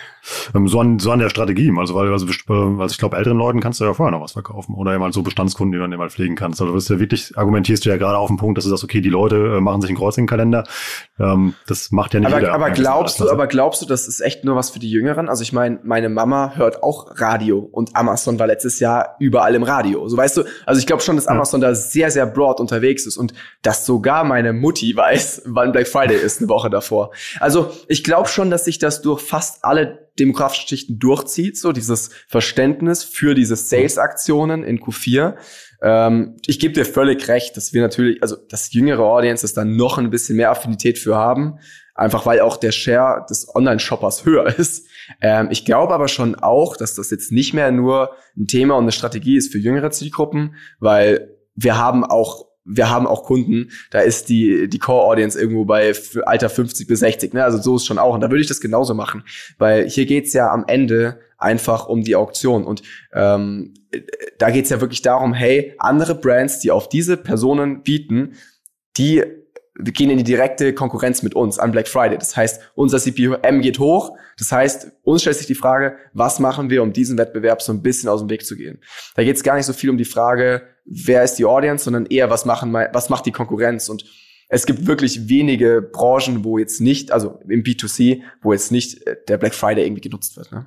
So an, so an der Strategie, also weil also, also ich glaube, älteren Leuten kannst du ja vorher noch was verkaufen oder eben halt so Bestandskunden, die du dann eben pflegen kannst. Also du bist ja wirklich, argumentierst du ja gerade auf den Punkt, dass du sagst, okay, die Leute äh, machen sich ein Kreuz in den Kalender. Ähm, das macht ja nicht
aber,
jeder.
Aber glaubst du, aber glaubst du, das ist echt nur was für die Jüngeren? Also ich meine, meine Mama hört auch Radio und Amazon war letztes Jahr überall im Radio. So weißt du, also ich glaube schon, dass Amazon ja. da sehr, sehr broad unterwegs ist und dass sogar meine Mutti weiß, wann Black Friday ist, eine Woche davor. Also ich glaube schon, dass sich das durch fast alle demografische Schichten durchzieht, so dieses Verständnis für diese Sales-Aktionen in Q vier. Ähm, ich gebe dir völlig recht, dass wir natürlich, also dass jüngere Audiences da noch ein bisschen mehr Affinität für haben, einfach weil auch der Share des Online-Shoppers höher ist. Ähm, ich glaube aber schon auch, dass das jetzt nicht mehr nur ein Thema und eine Strategie ist für jüngere Zielgruppen, weil wir haben auch Wir haben auch Kunden, da ist die die Core-Audience irgendwo bei Alter fünfzig bis sechzig, ne? Also so ist schon auch. Und da würde ich das genauso machen, weil hier geht's ja am Ende einfach um die Auktion. Und ähm, da geht's ja wirklich darum, hey, andere Brands, die auf diese Personen bieten, die gehen in die direkte Konkurrenz mit uns an Black Friday. Das heißt, unser C P M geht hoch. Das heißt, uns stellt sich die Frage, was machen wir, um diesen Wettbewerb so ein bisschen aus dem Weg zu gehen? Da geht es gar nicht so viel um die Frage, wer ist die Audience, sondern eher, was machen, was macht die Konkurrenz? Und es gibt wirklich wenige Branchen, wo jetzt nicht, also im B zwei C, wo jetzt nicht der Black Friday irgendwie genutzt wird, ne?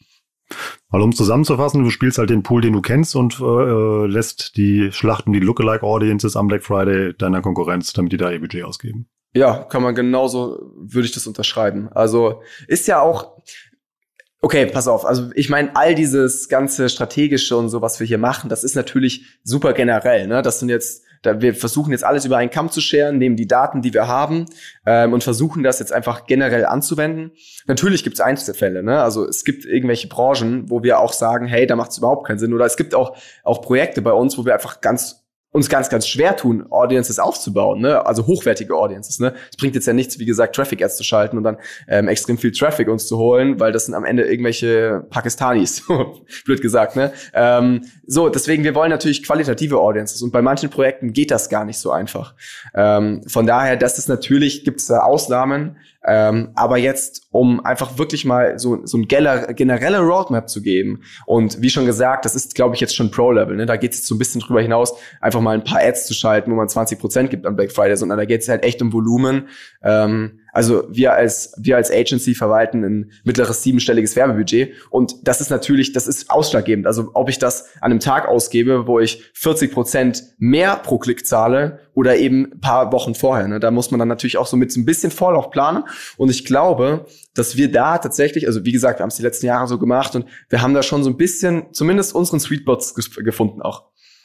Also um zusammenzufassen, du spielst halt den Pool, den du kennst und äh, lässt die Schlachten, die Lookalike-Audiences am Black Friday deiner Konkurrenz, damit die da ihr Budget ausgeben.
Ja, kann man genauso, würde ich das unterschreiben. Also ist ja auch, okay, pass auf, also ich meine, all dieses ganze Strategische und so, was wir hier machen, das ist natürlich super generell, ne? Das sind jetzt, da wir versuchen jetzt alles über einen Kamm zu scheren, nehmen die Daten, die wir haben, ähm, und versuchen das jetzt einfach generell anzuwenden. Natürlich gibt es Einzelfälle, ne? Also es gibt irgendwelche Branchen, wo wir auch sagen, hey, da macht es überhaupt keinen Sinn. Oder es gibt auch auch Projekte bei uns, wo wir einfach ganz uns ganz, ganz schwer tun, Audiences aufzubauen, ne? Also hochwertige Audiences, ne? Es bringt jetzt ja nichts, wie gesagt, Traffic-Ads zu schalten und dann ähm, extrem viel Traffic uns zu holen, weil das sind am Ende irgendwelche Pakistanis, blöd gesagt, ne? Ähm, so, deswegen, wir wollen natürlich qualitative Audiences und bei manchen Projekten geht das gar nicht so einfach. Ähm, von daher, das ist natürlich, gibt es da Ausnahmen, ähm, aber jetzt, um einfach wirklich mal so, so ein generelle Roadmap zu geben und wie schon gesagt, das ist, glaube ich, jetzt schon Pro-Level, ne? Da geht es jetzt so ein bisschen drüber hinaus, einfach mal ein paar Ads zu schalten, wo man zwanzig Prozent gibt am Black Friday, sondern da geht es halt echt um Volumen. Ähm, also wir als wir als Agency verwalten ein mittleres siebenstelliges Werbebudget und das ist natürlich, das ist ausschlaggebend. Also ob ich das an einem Tag ausgebe, wo ich vierzig Prozent mehr pro Klick zahle oder eben ein paar Wochen vorher, ne? Da muss man dann natürlich auch so mit so ein bisschen Vorlauf planen und ich glaube, dass wir da tatsächlich, also wie gesagt, wir haben es die letzten Jahre so gemacht und wir haben da schon so ein bisschen, zumindest unseren Sweetbots ges- gefunden auch.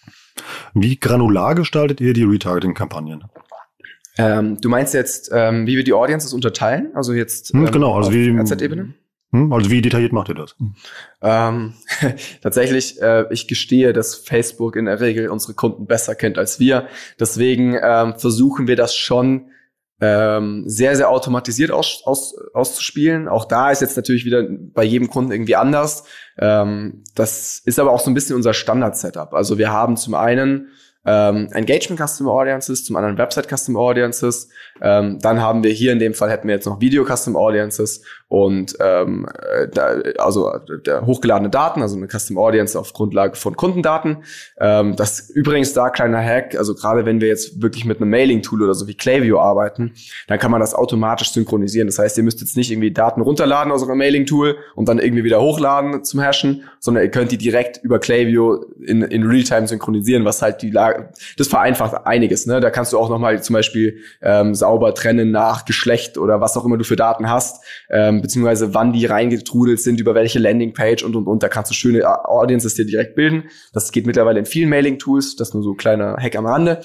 Wie granular gestaltet ihr die Retargeting-Kampagnen?
Ähm, du meinst jetzt, ähm, wie wir die Audiences unterteilen? Also jetzt
hm,
ähm,
genau, also
auf
wie
R Z-Ebene?
Hm, also wie detailliert macht ihr das?
Ähm, tatsächlich, äh, ich gestehe, dass Facebook in der Regel unsere Kunden besser kennt als wir. Deswegen ähm, versuchen wir das schon ähm, sehr, sehr automatisiert aus, aus, auszuspielen. Auch da ist jetzt natürlich wieder bei jedem Kunden irgendwie anders. Ähm, das ist aber auch so ein bisschen unser Standard-Setup. Also wir haben zum einen ähm, Engagement Custom Audiences, zum anderen Website Custom Audiences. Ähm, dann haben wir hier in dem Fall hätten wir jetzt noch Video Custom Audiences und ähm, da, also der hochgeladene Daten, also eine Custom Audience auf Grundlage von Kundendaten. Ähm, das übrigens da kleiner Hack, also gerade wenn wir jetzt wirklich mit einem Mailing-Tool oder so wie Klaviyo arbeiten, dann kann man das automatisch synchronisieren. Das heißt, ihr müsst jetzt nicht irgendwie Daten runterladen aus eurem Mailing-Tool und dann irgendwie wieder hochladen zum Hashen, sondern ihr könnt die direkt über Klaviyo in, in Realtime synchronisieren, was halt die Lage, das vereinfacht einiges, ne? Da kannst du auch nochmal zum Beispiel ähm, sauber trennen nach Geschlecht oder was auch immer du für Daten hast, ähm, beziehungsweise wann die reingetrudelt sind, über welche Landingpage und, und, und. Da kannst du schöne Audiences dir direkt bilden. Das geht mittlerweile in vielen Mailing-Tools. Das ist nur so ein kleiner Hack am Rande.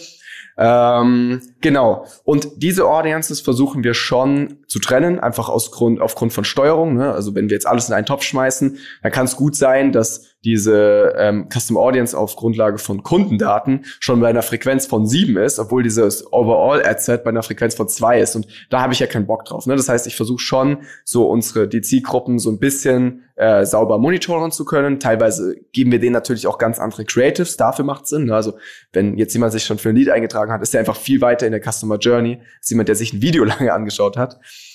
Ähm, genau. Und diese Audiences versuchen wir schon zu trennen, einfach aus Grund, aufgrund von Steuerung, ne? Also wenn wir jetzt alles in einen Topf schmeißen, dann kann es gut sein, dass diese ähm, Custom Audience auf Grundlage von Kundendaten schon bei einer Frequenz von sieben ist, obwohl dieses Overall Ad-Set bei einer Frequenz von zwei ist. Und da habe ich ja keinen Bock drauf. Ne? Das heißt, ich versuche schon, so unsere die Zielgruppen so ein bisschen äh, sauber monitoren zu können. Teilweise geben wir denen natürlich auch ganz andere Creatives. Dafür macht es Sinn. Ne? Also wenn jetzt jemand sich schon für ein Lied eingetragen hat, ist der einfach viel weiter in der Customer Journey als jemand, der sich ein Video lange angeschaut hat.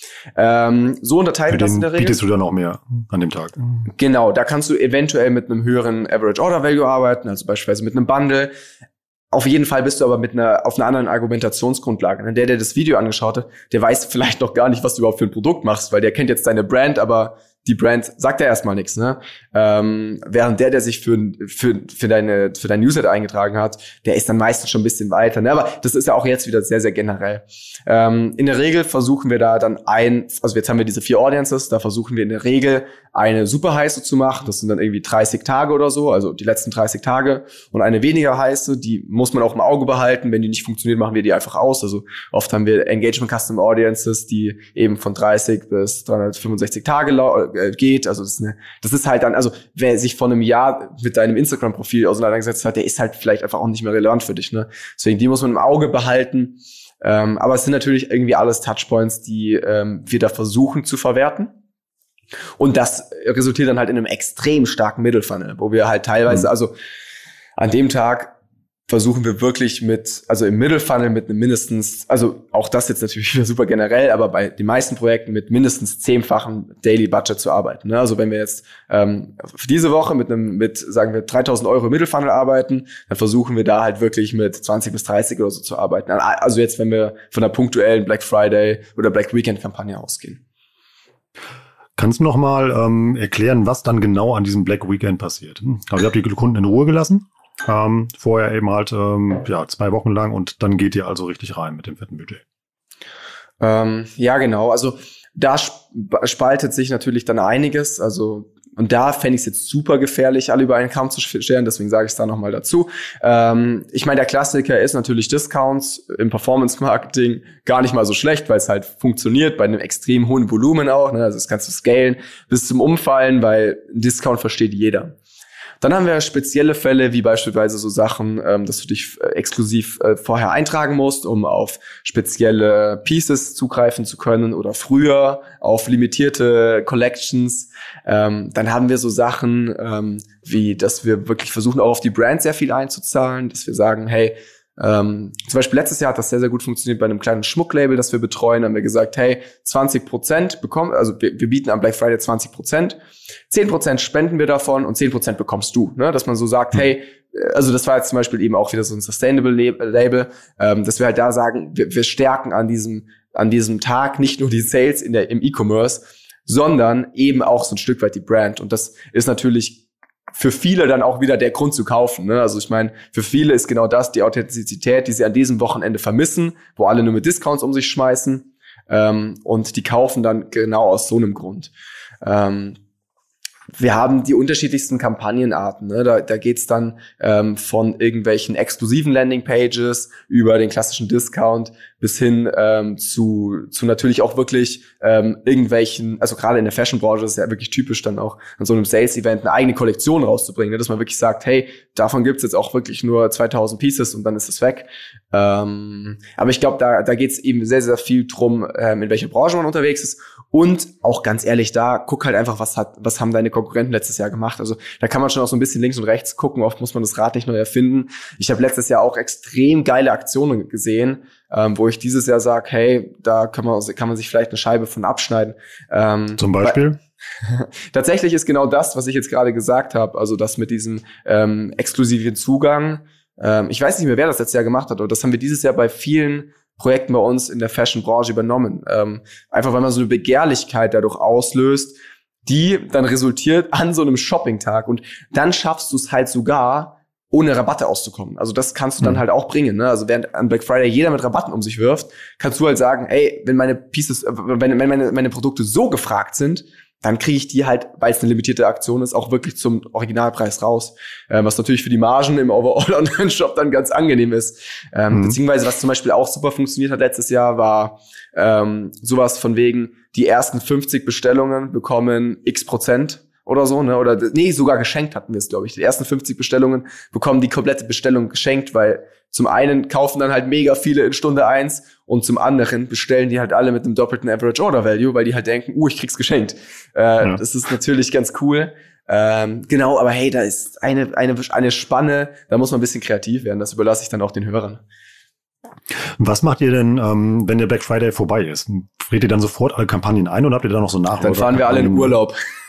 Ähm, so unterteilen wir das in der Regel.
Bietest du dann auch mehr an dem Tag?
Genau, da kannst du eventuell mit einem höheren Average Order Value arbeiten, also beispielsweise mit einem Bundle. Auf jeden Fall bist du aber mit einer auf einer anderen Argumentationsgrundlage. Der, der das Video angeschaut hat, der weiß vielleicht noch gar nicht, was du überhaupt für ein Produkt machst, weil der kennt jetzt deine Brand, aber die Brand sagt ja erstmal nichts, ne? Ähm, während der, der sich für für für deine für dein Newsletter eingetragen hat, der ist dann meistens schon ein bisschen weiter, ne? Aber das ist ja auch jetzt wieder sehr sehr generell. Ähm, in der Regel versuchen wir da dann ein, also jetzt haben wir diese vier Audiences, da versuchen wir in der Regel eine super heiße zu machen. Das sind dann irgendwie dreißig Tage oder so, also die letzten dreißig Tage, und eine weniger heiße, die muss man auch im Auge behalten. Wenn die nicht funktioniert, machen wir die einfach aus. Also oft haben wir Engagement Custom Audiences, die eben von dreißig bis dreihundertfünfundsechzig Tage geht. Also das ist, eine, das ist halt dann, also wer sich vor einem Jahr mit deinem Instagram-Profil auseinandergesetzt hat, der ist halt vielleicht einfach auch nicht mehr relevant für dich. Ne? Deswegen, die muss man im Auge behalten. Ähm, aber es sind natürlich irgendwie alles Touchpoints, die ähm, wir da versuchen zu verwerten. Und das resultiert dann halt in einem extrem starken Middle Funnel, wo wir halt teilweise, mhm. also an dem Tag versuchen wir wirklich mit, also im Middle Funnel mit einem mindestens, also auch das jetzt natürlich wieder super generell, aber bei den meisten Projekten mit mindestens zehnfachen Daily Budget zu arbeiten. Ne? Also wenn wir jetzt ähm, für diese Woche mit einem, mit sagen wir dreitausend Euro Middle Funnel arbeiten, dann versuchen wir da halt wirklich mit zwanzig bis dreißig oder so zu arbeiten. Also jetzt, wenn wir von einer punktuellen Black Friday oder Black Weekend Kampagne ausgehen.
Kannst du noch mal ähm, erklären, was dann genau an diesem Black Weekend passiert? Also ihr habt die Kunden in Ruhe gelassen, ähm, vorher eben halt ähm, ja zwei Wochen lang, und dann geht ihr also richtig rein mit dem fetten Budget.
Ähm, ja, genau. Also da sp- spaltet sich natürlich dann einiges. Also und da fände ich es jetzt super gefährlich, alle über einen Kamm zu scheren, deswegen sage ich es da nochmal dazu. Ähm, ich meine, der Klassiker ist natürlich Discounts im Performance-Marketing gar nicht mal so schlecht, weil es halt funktioniert, bei einem extrem hohen Volumen auch. Ne? Also das kannst du scalen bis zum Umfallen, weil ein Discount versteht jeder. Dann haben wir spezielle Fälle, wie beispielsweise so Sachen, ähm, dass du dich äh, exklusiv äh, vorher eintragen musst, um auf spezielle Pieces zugreifen zu können, oder früher auf limitierte Collections. Ähm, dann haben wir so Sachen, ähm, wie, dass wir wirklich versuchen, auch auf die Brand sehr viel einzuzahlen, dass wir sagen, hey, Ähm, zum Beispiel letztes Jahr hat das sehr, sehr gut funktioniert bei einem kleinen Schmucklabel, das wir betreuen. Haben wir gesagt, hey, zwanzig Prozent bekommen, also wir, wir bieten am Black Friday zwanzig Prozent, zehn Prozent spenden wir davon und zehn Prozent bekommst du. Ne? Dass man so sagt, hey, also das war jetzt zum Beispiel eben auch wieder so ein Sustainable Label, ähm, dass wir halt da sagen, wir, wir stärken an diesem, an diesem Tag nicht nur die Sales in der, im E-Commerce, sondern eben auch so ein Stück weit die Brand. Und das ist natürlich für viele dann auch wieder der Grund zu kaufen. Ne? Also ich meine, für viele ist genau das die Authentizität, die sie an diesem Wochenende vermissen, wo alle nur mit Discounts um sich schmeißen, ähm, und die kaufen dann genau aus so einem Grund. Ähm, wir haben die unterschiedlichsten Kampagnenarten. Ne? Da, da geht's dann ähm, von irgendwelchen exklusiven Landingpages über den klassischen Discount bis hin ähm, zu zu natürlich auch wirklich ähm, irgendwelchen, also gerade in der Fashion-Branche ist es ja wirklich typisch, dann auch an so einem Sales-Event eine eigene Kollektion rauszubringen, ne? Dass man wirklich sagt, hey, davon gibt's jetzt auch wirklich nur zweitausend Pieces und dann ist es weg. Ähm, aber ich glaube, da da geht's eben sehr, sehr viel drum, ähm, in welcher Branche man unterwegs ist. Und auch ganz ehrlich, da guck halt einfach, was hat, was haben deine Konkurrenten letztes Jahr gemacht. Also da kann man schon auch so ein bisschen links und rechts gucken. Oft muss man das Rad nicht neu erfinden. Ich habe letztes Jahr auch extrem geile Aktionen gesehen, ähm, wo ich dieses Jahr sage, hey, da kann man, kann man sich vielleicht eine Scheibe von abschneiden. Ähm,
Zum Beispiel?
Weil, tatsächlich ist genau das, was ich jetzt gerade gesagt habe. Also das mit diesem ähm, exklusiven Zugang. Ähm, ich weiß nicht mehr, wer das letztes Jahr gemacht hat, aber das haben wir dieses Jahr bei vielen Projekten bei uns in der Fashion-Branche übernommen. Ähm, einfach weil man so eine Begehrlichkeit dadurch auslöst, die dann resultiert an so einem Shopping-Tag. Und dann schaffst du es halt sogar, ohne Rabatte auszukommen. Also das kannst du dann mhm. halt auch bringen. Ne? Also während an Black Friday jeder mit Rabatten um sich wirft, kannst du halt sagen, ey, wenn meine Pieces, wenn, wenn meine, meine Produkte so gefragt sind, dann kriege ich die halt, weil es eine limitierte Aktion ist, auch wirklich zum Originalpreis raus. Ähm, was natürlich für die Margen im Overall-Online-Shop dann ganz angenehm ist. Ähm, mhm. Beziehungsweise, was zum Beispiel auch super funktioniert hat letztes Jahr, war ähm, sowas von wegen, die ersten fünfzig Bestellungen bekommen x Prozent oder so, ne? Oder nee, sogar geschenkt hatten wir es, glaube ich. Die ersten fünfzig Bestellungen bekommen die komplette Bestellung geschenkt, weil zum einen kaufen dann halt mega viele in Stunde eins und zum anderen bestellen die halt alle mit einem doppelten Average Order Value, weil die halt denken, uh, ich krieg's geschenkt. Äh, ja. Das ist natürlich ganz cool. Ähm, genau, aber hey, da ist eine, eine, eine Spanne, da muss man ein bisschen kreativ werden. Das überlasse ich dann auch den Hörern.
Was macht ihr denn, ähm, wenn der Black Friday vorbei ist? Friert ihr dann sofort alle Kampagnen ein oder habt ihr da noch so nach?
Dann fahren wir alle in Urlaub.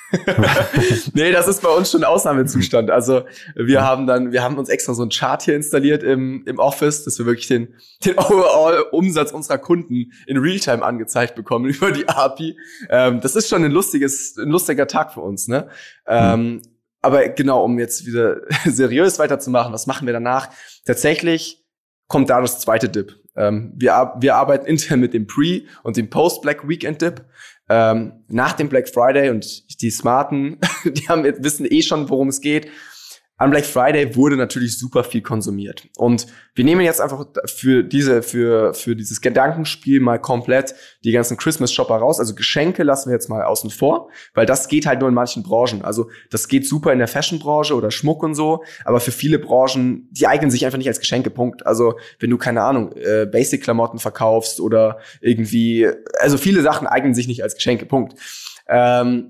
Nee, das ist bei uns schon Ausnahmezustand. Also wir haben dann, wir haben uns extra so einen Chart hier installiert im, im Office, dass wir wirklich den, den Overall-Umsatz unserer Kunden in Realtime angezeigt bekommen über die A P I. Ähm, das ist schon ein lustiges, ein lustiger Tag für uns, ne? Ähm, hm. Aber genau, um jetzt wieder seriös weiterzumachen, was machen wir danach? Tatsächlich kommt da das zweite Dip. Ähm, wir, wir arbeiten intern mit dem Pre- und dem Post-Black Weekend Dip. Ähm, nach dem Black Friday, und die Smarten, die haben, wissen eh schon, worum es geht. Am Black Friday wurde natürlich super viel konsumiert. Und wir nehmen jetzt einfach für diese, für, für dieses Gedankenspiel mal komplett die ganzen Christmas-Shopper raus. Also Geschenke lassen wir jetzt mal außen vor, weil das geht halt nur in manchen Branchen. Also das geht super in der Fashion-Branche oder Schmuck und so. Aber für viele Branchen, die eignen sich einfach nicht als Geschenke, Punkt. Also wenn du, keine Ahnung, äh, Basic-Klamotten verkaufst oder irgendwie, also viele Sachen eignen sich nicht als Geschenke, Punkt. Ähm,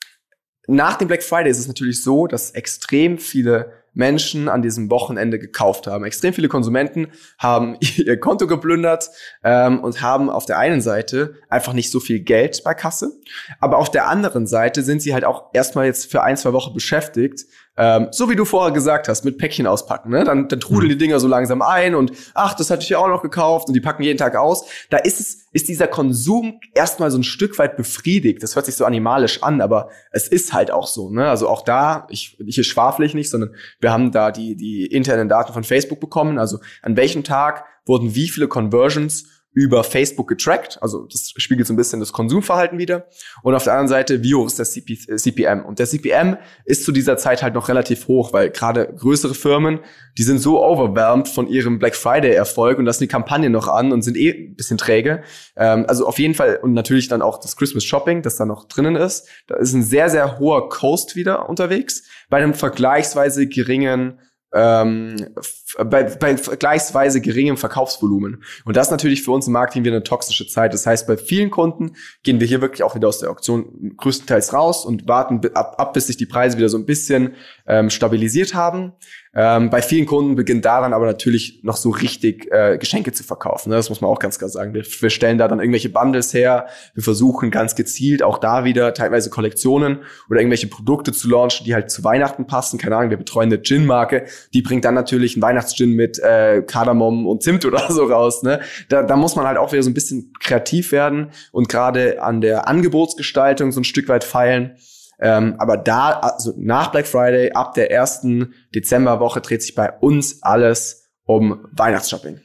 Nach dem Black Friday ist es natürlich so, dass extrem viele Menschen an diesem Wochenende gekauft haben. Extrem viele Konsumenten haben ihr Konto geplündert ähm, und haben auf der einen Seite einfach nicht so viel Geld bei Kasse, aber auf der anderen Seite sind sie halt auch erstmal jetzt für ein, zwei Wochen beschäftigt, ähm, so wie du vorher gesagt hast, mit Päckchen auspacken. Ne? Dann, dann trudeln die Dinger so langsam ein und ach, das hatte ich ja auch noch gekauft und die packen jeden Tag aus. Da ist es, ist dieser Konsum erstmal so ein Stück weit befriedigt. Das hört sich so animalisch an, aber es ist halt auch so. Ne? Also auch da, ich, ich schwafle ich nicht, sondern wir haben da die, die internen Daten von Facebook bekommen. Also an welchem Tag wurden wie viele Conversions über Facebook getrackt, also das spiegelt so ein bisschen das Konsumverhalten wider. Und auf der anderen Seite, wie hoch ist der C P M? Und der C P M ist zu dieser Zeit halt noch relativ hoch, weil gerade größere Firmen, die sind so overwhelmed von ihrem Black Friday-Erfolg und lassen die Kampagne noch an und sind eh ein bisschen träge. Ähm, also auf jeden Fall, und natürlich dann auch das Christmas Shopping, das da noch drinnen ist. Da ist ein sehr, sehr hoher Cost wieder unterwegs, bei einem vergleichsweise geringen Ähm, bei, bei vergleichsweise geringem Verkaufsvolumen. Und das ist natürlich für uns im Marketing wieder eine toxische Zeit. Das heißt, bei vielen Kunden gehen wir hier wirklich auch wieder aus der Auktion größtenteils raus und warten ab, ab bis sich die Preise wieder so ein bisschen ähm, stabilisiert haben. Ähm, bei vielen Kunden beginnt daran aber natürlich noch so richtig äh, Geschenke zu verkaufen. Ne? Das muss man auch ganz klar sagen. Wir, wir stellen da dann irgendwelche Bundles her. Wir versuchen ganz gezielt auch da wieder teilweise Kollektionen oder irgendwelche Produkte zu launchen, die halt zu Weihnachten passen. Keine Ahnung, wir betreuen eine Gin-Marke. Die bringt dann natürlich einen Weihnachtsgin mit äh, Kardamom und Zimt oder so raus. Ne? Da, da muss man halt auch wieder so ein bisschen kreativ werden und gerade an der Angebotsgestaltung so ein Stück weit feilen. Ähm, aber da, also nach Black Friday, ab der ersten Dezemberwoche dreht sich bei uns alles um Weihnachtsshopping.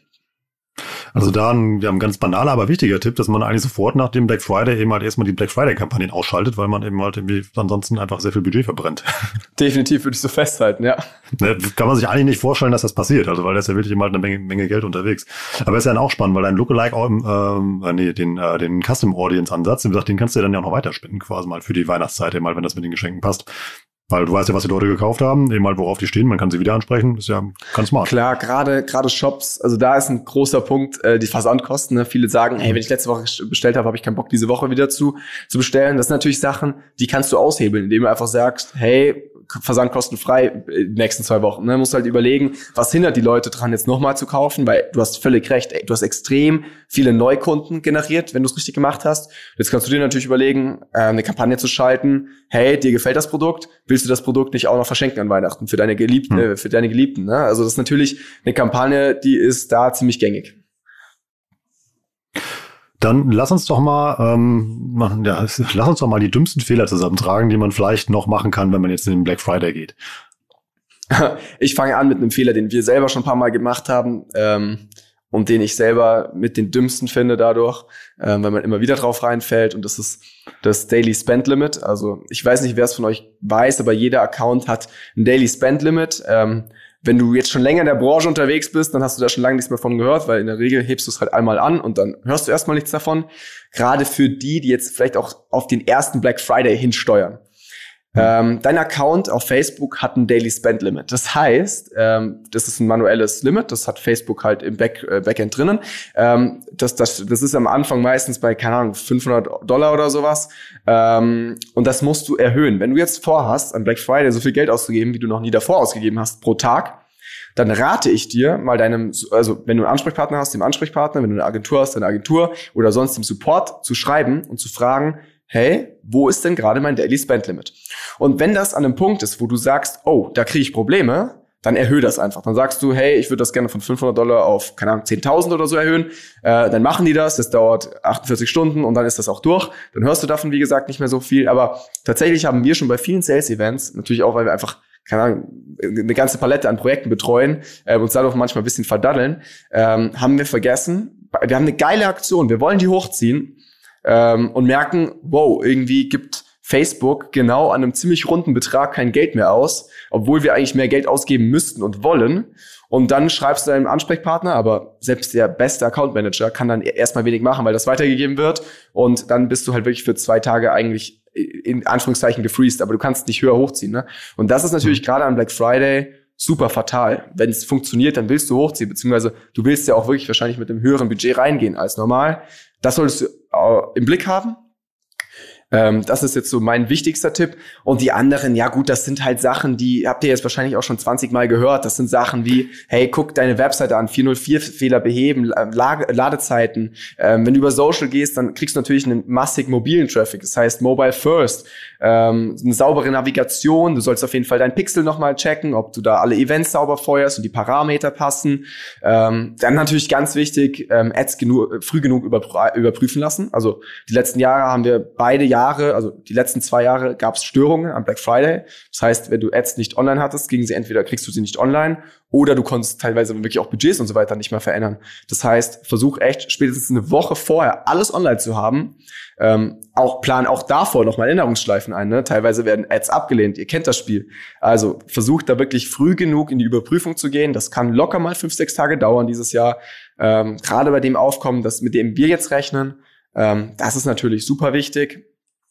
Also da ein, wir haben ein ganz banaler, aber wichtiger Tipp, dass man eigentlich sofort nach dem Black Friday eben halt erstmal die Black Friday-Kampagnen ausschaltet, weil man eben halt irgendwie ansonsten einfach sehr viel Budget verbrennt.
Definitiv würde ich so festhalten, ja.
Ne, kann man sich eigentlich nicht vorstellen, dass das passiert, also weil da ist ja wirklich eben halt eine Menge, Menge Geld unterwegs. Aber ist ja dann auch spannend, weil dein Lookalike auch im, ähm, nee, den, äh, den Custom Audience Ansatz, wie gesagt, den kannst du ja dann ja auch noch weiterspinnen, quasi mal für die Weihnachtszeit, eben mal, wenn das mit den Geschenken passt. Weil du weißt ja, was die Leute gekauft haben, eben mal, worauf die stehen, man kann sie wieder ansprechen, ist ja ganz smart.
Klar, gerade gerade Shops, also da ist ein großer Punkt, äh, die Versandkosten. Ne? Viele sagen, hey, wenn ich letzte Woche bestellt habe, habe ich keinen Bock, diese Woche wieder zu zu bestellen. Das sind natürlich Sachen, die kannst du aushebeln, indem du einfach sagst, hey, versandkostenfrei die nächsten zwei Wochen. Ne? Musst halt überlegen, was hindert die Leute dran, jetzt nochmal zu kaufen, weil du hast völlig recht, ey, du hast extrem viele Neukunden generiert, wenn du es richtig gemacht hast. Jetzt kannst du dir natürlich überlegen, äh, eine Kampagne zu schalten, hey, dir gefällt das Produkt, willst du das Produkt nicht auch noch verschenken an Weihnachten für deine Geliebten, hm. äh, für deine Geliebten. Ne? Also das ist natürlich eine Kampagne, die ist da ziemlich gängig.
Dann lass uns doch mal, ähm, machen, ja, lass uns doch mal die dümmsten Fehler zusammentragen, die man vielleicht noch machen kann, wenn man jetzt in den Black Friday geht.
Ich fange an mit einem Fehler, den wir selber schon ein paar Mal gemacht haben ähm, und den ich selber mit den dümmsten finde dadurch, ähm, weil man immer wieder drauf reinfällt, und das ist das Daily Spend Limit. Also ich weiß nicht, wer es von euch weiß, aber jeder Account hat ein Daily Spend Limit. Ähm, Wenn du jetzt schon länger in der Branche unterwegs bist, dann hast du da schon lange nichts mehr von gehört, weil in der Regel hebst du es halt einmal an und dann hörst du erstmal nichts davon. Gerade für die, die jetzt vielleicht auch auf den ersten Black Friday hinsteuern. Ähm, dein Account auf Facebook hat ein Daily Spend Limit. Das heißt, ähm, das ist ein manuelles Limit, das hat Facebook halt im Back, äh, Backend drinnen. Ähm, das, das, das ist am Anfang meistens bei, keine Ahnung, fünfhundert Dollar oder sowas. Ähm, und das musst du erhöhen. Wenn du jetzt vorhast, an Black Friday so viel Geld auszugeben, wie du noch nie davor ausgegeben hast, pro Tag, dann rate ich dir mal deinem, also wenn du einen Ansprechpartner hast, dem Ansprechpartner, wenn du eine Agentur hast, deine Agentur oder sonst dem Support zu schreiben und zu fragen, hey, wo ist denn gerade mein Daily Spend Limit? Und wenn das an einem Punkt ist, wo du sagst, oh, da kriege ich Probleme, dann erhöhe das einfach. Dann sagst du, hey, ich würde das gerne von fünfhundert Dollar auf, keine Ahnung, zehntausend oder so erhöhen. Äh, dann machen die das, das dauert achtundvierzig Stunden und dann ist das auch durch. Dann hörst du davon, wie gesagt, nicht mehr so viel. Aber tatsächlich haben wir schon bei vielen Sales-Events, natürlich auch, weil wir einfach, keine Ahnung, eine ganze Palette an Projekten betreuen, äh, uns dadurch manchmal ein bisschen verdaddeln, ähm, haben wir vergessen, wir haben eine geile Aktion, wir wollen die hochziehen, Ähm, und merken, wow, irgendwie gibt Facebook genau an einem ziemlich runden Betrag kein Geld mehr aus, obwohl wir eigentlich mehr Geld ausgeben müssten und wollen. Und dann schreibst du deinem Ansprechpartner, aber selbst der beste Account Manager kann dann erstmal wenig machen, weil das weitergegeben wird. Und dann bist du halt wirklich für zwei Tage eigentlich in Anführungszeichen gefreezed, aber du kannst nicht höher hochziehen, ne? Und das ist natürlich mhm. gerade an Black Friday super fatal. Wenn es funktioniert, dann willst du hochziehen, beziehungsweise du willst ja auch wirklich wahrscheinlich mit einem höheren Budget reingehen als normal. Das solltest du im Blick haben. Ähm, das ist jetzt so mein wichtigster Tipp. Und die anderen, ja gut, das sind halt Sachen, die habt ihr jetzt wahrscheinlich auch schon zwanzig Mal gehört. Das sind Sachen wie, hey, guck deine Webseite an, vier null vier Fehler beheben, Lage, Ladezeiten. Ähm, wenn du über Social gehst, dann kriegst du natürlich einen massigen mobilen Traffic. Das heißt Mobile First, ähm, eine saubere Navigation. Du sollst auf jeden Fall deinen Pixel nochmal checken, ob du da alle Events sauber feuerst und die Parameter passen. Ähm, dann natürlich ganz wichtig, ähm, Ads genu- früh genug überpr- überprüfen lassen. Also die letzten Jahre haben wir beide Jahre Jahre, also die letzten zwei Jahre gab es Störungen am Black Friday. Das heißt, wenn du Ads nicht online hattest, gingen sie entweder kriegst du sie nicht online oder du konntest teilweise wirklich auch Budgets und so weiter nicht mehr verändern. Das heißt, versuch echt spätestens eine Woche vorher alles online zu haben. Ähm, auch plan auch davor nochmal Erinnerungsschleifen ein. Ne? Teilweise werden Ads abgelehnt. Ihr kennt das Spiel. Also versucht da wirklich früh genug in die Überprüfung zu gehen. Das kann locker mal fünf, sechs Tage dauern dieses Jahr. Ähm, gerade bei dem Aufkommen, das mit dem wir jetzt rechnen, ähm, das ist natürlich super wichtig.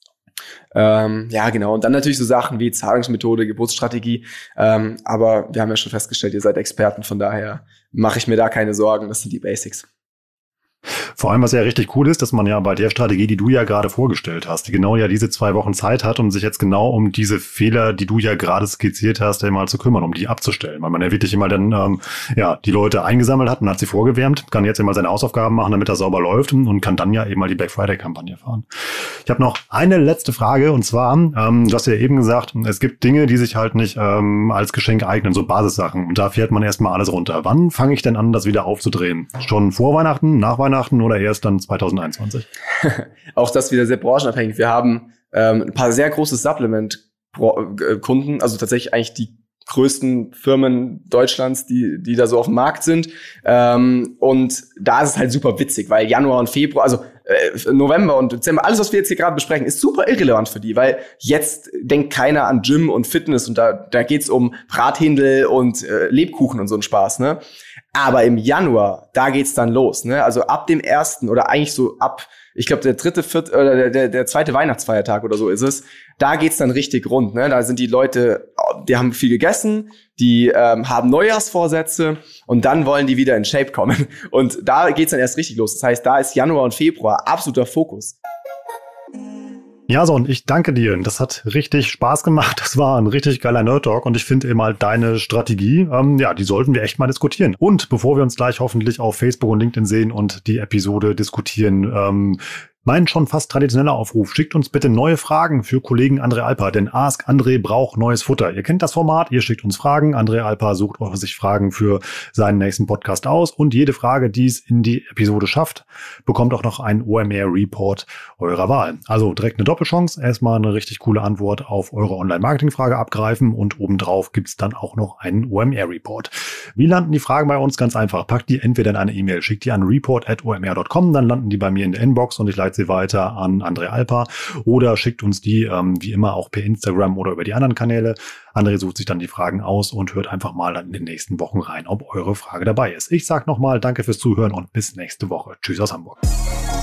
Ähm, ja, genau. Und dann natürlich so Sachen wie Zahlungsmethode, Geburtsstrategie. Ähm, aber wir haben ja schon festgestellt, ihr seid Experten. Von daher mache ich mir da keine Sorgen. Das sind die Basics.
Vor allem, was ja richtig cool ist, dass man ja bei der Strategie, die du ja gerade vorgestellt hast, die genau ja diese zwei Wochen Zeit hat, um sich jetzt genau um diese Fehler, die du ja gerade skizziert hast, einmal zu kümmern, um die abzustellen. Weil man ja wirklich immer dann ähm, ja die Leute eingesammelt hat und hat sie vorgewärmt, kann jetzt immer seine Hausaufgaben machen, damit das sauber läuft und kann dann ja eben mal die Black Friday-Kampagne fahren. Ich habe noch eine letzte Frage und zwar, ähm, du hast ja eben gesagt, es gibt Dinge, die sich halt nicht ähm, als Geschenk eignen, so Basissachen. Und da fährt man erstmal alles runter. Wann fange ich denn an, das wieder aufzudrehen? Schon vor Weihnachten, nach Weihnachten oder erst dann zwanzig einundzwanzig?
Auch das wieder sehr branchenabhängig. Wir haben ähm, ein paar sehr große Supplement-Kunden, also tatsächlich eigentlich die größten Firmen Deutschlands, die die da so auf dem Markt sind. Ähm, und da ist es halt super witzig, weil Januar und Februar, also äh, November und Dezember, alles, was wir jetzt hier gerade besprechen, ist super irrelevant für die, weil jetzt denkt keiner an Gym und Fitness und da da geht's um Brathändel und äh, Lebkuchen und so ein Spaß, ne? Aber im Januar, da geht's dann los, ne? Also ab dem ersten oder eigentlich so ab, ich glaube der dritte, vierte oder der, der der zweite Weihnachtsfeiertag oder so ist es. Da geht's dann richtig rund, ne? Da sind die Leute, die haben viel gegessen, die ähm, haben Neujahrsvorsätze und dann wollen die wieder in Shape kommen. Und da geht's dann erst richtig los. Das heißt, da ist Januar und Februar absoluter Fokus.
Ja, so, und ich danke dir. Das hat richtig Spaß gemacht. Das war ein richtig geiler Nerd-Talk und ich finde eben halt deine Strategie, ähm, ja, die sollten wir echt mal diskutieren. Und bevor wir uns gleich hoffentlich auf Facebook und LinkedIn sehen und die Episode diskutieren, ähm, mein schon fast traditioneller Aufruf, schickt uns bitte neue Fragen für Kollegen André Alper, denn Ask André braucht neues Futter. Ihr kennt das Format, ihr schickt uns Fragen, André Alper sucht sich Fragen für seinen nächsten Podcast aus und jede Frage, die es in die Episode schafft, bekommt auch noch einen O M R-Report eurer Wahl. Also direkt eine Doppelchance, erstmal eine richtig coole Antwort auf eure Online-Marketing-Frage abgreifen und obendrauf gibt's dann auch noch einen O M R-Report. Wie landen die Fragen bei uns? Ganz einfach, packt die entweder in eine E-Mail, schickt die an report at o m r dot com, dann landen die bei mir in der Inbox und ich leite sie weiter an André Alper oder schickt uns die ähm, wie immer auch per Instagram oder über die anderen Kanäle. André sucht sich dann die Fragen aus und hört einfach mal dann in den nächsten Wochen rein, ob eure Frage dabei ist. Ich sag nochmal danke fürs Zuhören und bis nächste Woche. Tschüss aus Hamburg.